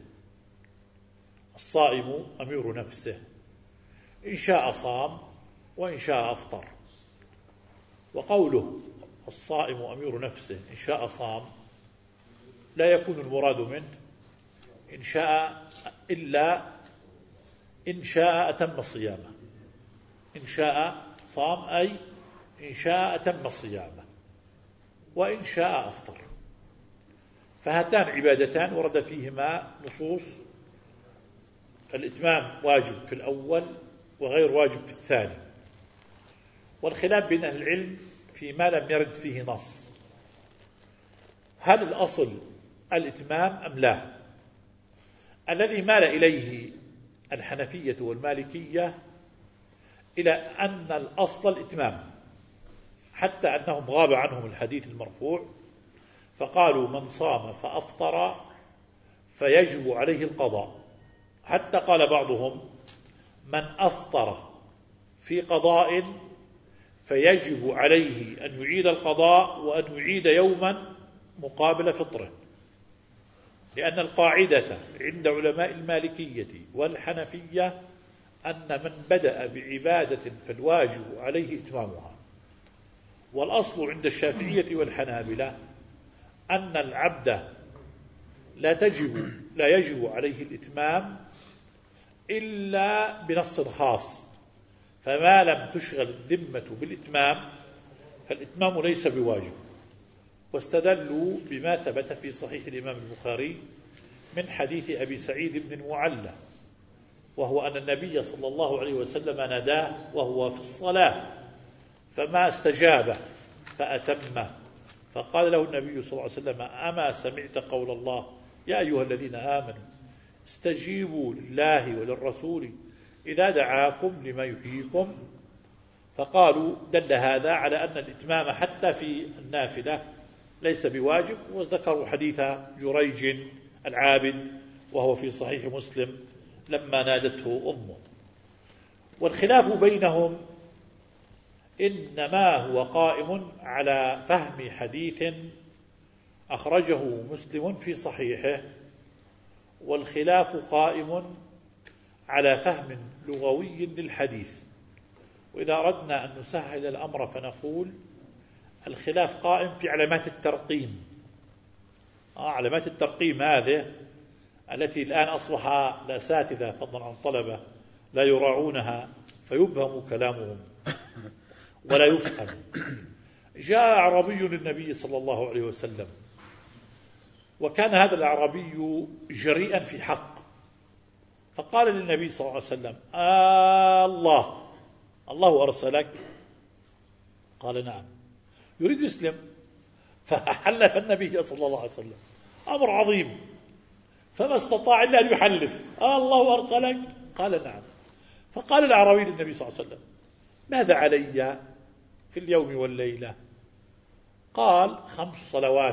الصائم أمير نفسه، إن شاء صام وإن شاء أفطر. وقوله الصائم أمير نفسه إن شاء صام لا يكون المراد منه إن شاء إلا إن شاء أتم صيامه. إن شاء صام أي إن شاء أتم صيامه، وإن شاء أفطر. فهاتان عبادتان ورد فيهما نصوص الإتمام واجب في الأول وغير واجب في الثاني. والخلاف بين أهل العلم فيما لم يرد فيه نص، هل الأصل الإتمام أم لا؟ الذي مال إليه الحنفية والمالكية إلى أن الأصل الإتمام، حتى أنهم غاب عنهم الحديث المرفوع فقالوا من صام فأفطر فيجب عليه القضاء. حتى قال بعضهم من أفطر في قضاء فيجب عليه أن يعيد القضاء وأن يعيد يوما مقابل فطره، لأن القاعدة عند علماء المالكية والحنفية أن من بدأ بعبادة فالواجب عليه إتمامها. والأصل عند الشافعية والحنابلة أن العبد لا يجب عليه الإتمام إلا بنص خاص، فما لم تشغل الذمة بالإتمام فالإتمام ليس بواجب. واستدلوا بما ثبت في صحيح الإمام البخاري من حديث أبي سعيد بن المعلى، وهو أن النبي صلى الله عليه وسلم ناداه وهو في الصلاة فما استجاب فأتمه، فقال له النبي صلى الله عليه وسلم أما سمعت قول الله يا أيها الذين آمنوا استجيبوا لله وللرسول إذا دعاكم لما يحييكم؟ فقالوا دل هذا على أن الإتمام حتى في النافلة ليس بواجب. وذكروا حديث جريج العابد وهو في صحيح مسلم لما نادته أمه. والخلاف بينهم إنما هو قائم على فهم حديث أخرجه مسلم في صحيحه، والخلاف قائم على فهم لغوي للحديث. وإذا أردنا أن نسهل الأمر فنقول الخلاف قائم في علامات الترقيم. علامات الترقيم هذه التي الآن أصبح الأساتذة فضلا عن طلبة لا يراعونها فيبهم كلامهم ولا يفهم. جاء أعرابي للنبي صلى الله عليه وسلم، وكان هذا الأعرابي جريئا في حق، فقال للنبي صلى الله عليه وسلم الله أرسلك؟ قال نعم. يريد يسلم، فحلف النبي صلى الله عليه وسلم، أمر عظيم، فما استطاع إلا أن يحلف الله أرسلك؟ قال نعم. فقال الأعرابي للنبي صلى الله عليه وسلم ماذا علي في اليوم والليلة؟ قال 5 صلوات.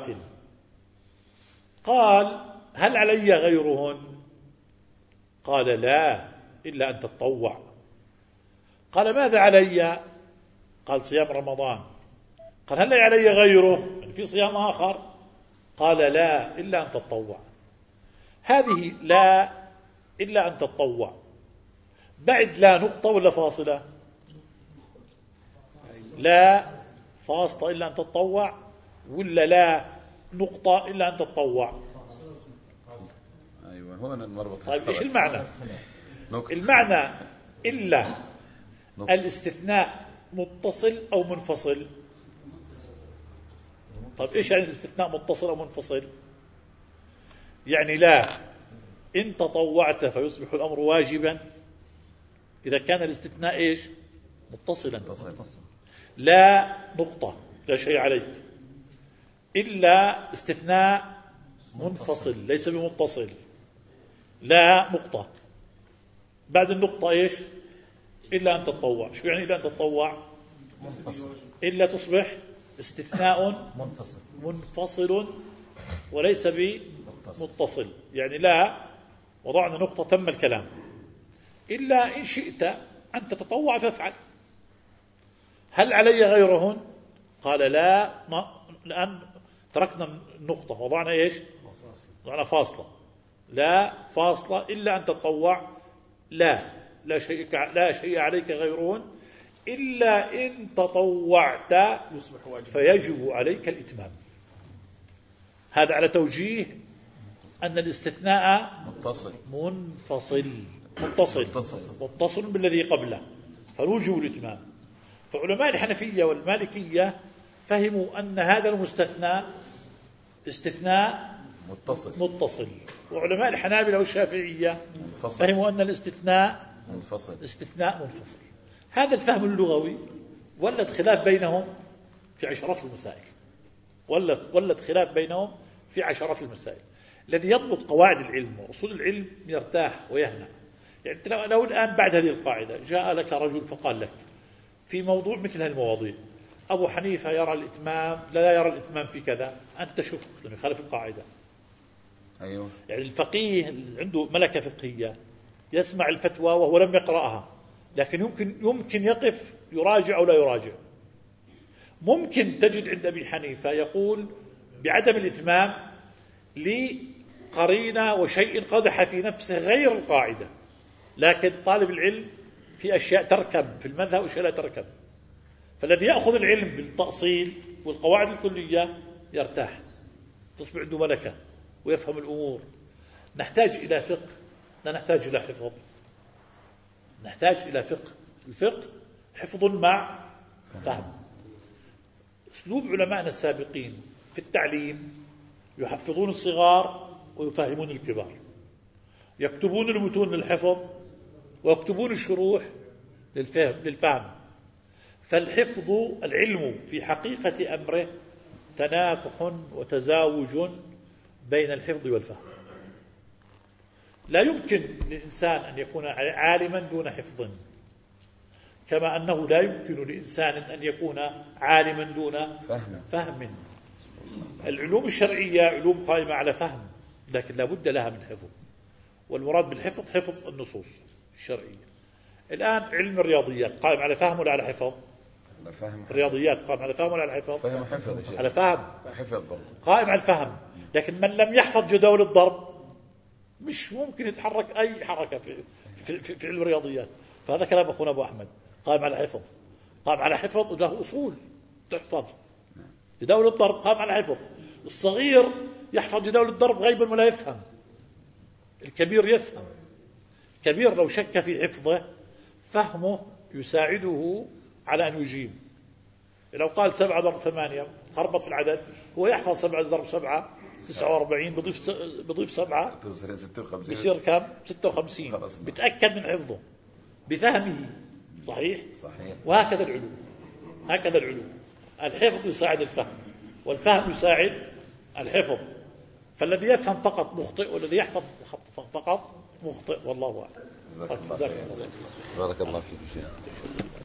قال هل علي غيرهن؟ قال لا إلا أن تتطوع. قال ماذا علي؟ قال صيام رمضان. قال هل علي غيره؟ يعني في صيام آخر؟ قال لا إلا أن تتطوع. هذه لا إلا أن تتطوع بعد لا نقطة ولا فاصلة؟ لا فاصلة إلا أن تتطوع، ولا لا نقطة إلا أن تتطوع؟ أيوة هنا المربط. طيب إيش المعنى؟ المعنى إلا الاستثناء متصل أو منفصل؟ طيب إيش يعني الاستثناء متصل أو منفصل؟ يعني لا إن تطوعت فيصبح الأمر واجبا إذا كان الاستثناء إيش؟ متصلا. لا نقطة لا شيء عليك، إلا استثناء منفصل ليس بمتصل. لا نقطة بعد النقطة إيش؟ إلا أن تتطوع. شو يعني إلا أن تتطوع؟ منفصل. إلا تصبح استثناء منفصل وليس بمتصل. يعني لا وضعنا نقطة تم الكلام. إلا إن شئت أن تتطوع فافعل. هل علي غيرهن؟ قال لا، الآن تركنا النقطة وضعنا إيش؟ وضعنا فاصلة. لا فاصلة إلا أن تتطوع. لا شيء عليك غيرهن إلا إن تطوعت فيجب عليك الإتمام. هذا على توجيه أن الاستثناء متصل بالذي قبله فالوجب الإتمام. فعلماء الحنفية والمالكية فهموا أن هذا المستثنى استثناء متصل. وعلماء الحنابلة والشافعية فهموا أن الاستثناء استثناء منفصل. هذا الفهم اللغوي ولد خلاف بينهم في عشرات المسائل. ولد خلاف بينهم في عشرات المسائل. الذي يضبط قواعد العلم وأصول العلم يرتاح ويهنأ. يعني لو الآن بعد هذه القاعدة جاء لك رجل فقال لك في موضوع مثل هذه المواضيع أبو حنيفة يرى الإتمام لا يرى الإتمام في كذا، أنت شوف لأنه يخالف القاعدة. أيوة. يعني الفقيه عنده ملكة فقهية يسمع الفتوى وهو لم يقرأها، لكن يمكن يقف يراجع أو لا يراجع. ممكن تجد عند أبي حنيفة يقول بعدم الإتمام لقرينة وشيء قدح في نفسه غير القاعدة، لكن طالب العلم في أشياء تركب في المذهب وأشياء لا تركب. فالذي يأخذ العلم بالتأصيل والقواعد الكلية يرتاح، تصبح عنده ملكة ويفهم الأمور. نحتاج إلى فقه لا نحتاج إلى حفظ. نحتاج إلى فقه. الفقه حفظ مع فهم. أسلوب علماءنا السابقين في التعليم يحفظون الصغار ويفهمون الكبار، يكتبون المتون للحفظ ويكتبون الشروح للفهم. فالحفظ العلم في حقيقة أمره تناكح وتزاوج بين الحفظ والفهم. لا يمكن للإنسان أن يكون عالما دون حفظ، كما أنه لا يمكن لإنسان أن يكون عالما دون فهم. العلوم الشرعية علوم قائمة على فهم، لكن لا بد لها من حفظ. والمراد بالحفظ حفظ النصوص الشرعية. الآن علم الرياضيات قائم على فهم ولا على حفظ؟ الرياضيات قائم على فهم ولا على حفظ؟ على فهم. قائم على الفهم، لكن من لم يحفظ جدول الضرب مش ممكن يتحرك أي حركة في علم الرياضيات. فهذا كلام أخونا أبو أحمد. قائم على حفظ، قائم على حفظ وله أصول تحفظ. جدول الضرب قائم على حفظ. الصغير يحفظ جدول الضرب غيبا ولا يفهم، الكبير يفهم. الكبير لو شك في حفظه فهمه يساعده على أن يجيب. لو قال 7 ضرب 8 خربط في العدد، هو يحفظ 7 ضرب 7 49 بضيف 7 بيصير كم؟ 56. بتأكد من حفظه بفهمه. صحيح. وهكذا العلوم الحفظ يساعد الفهم والفهم يساعد الحفظ. فالذي يفهم فقط مخطئ والذي يحفظ فقط مخطئ. والله أعلم. بارك الله فيك.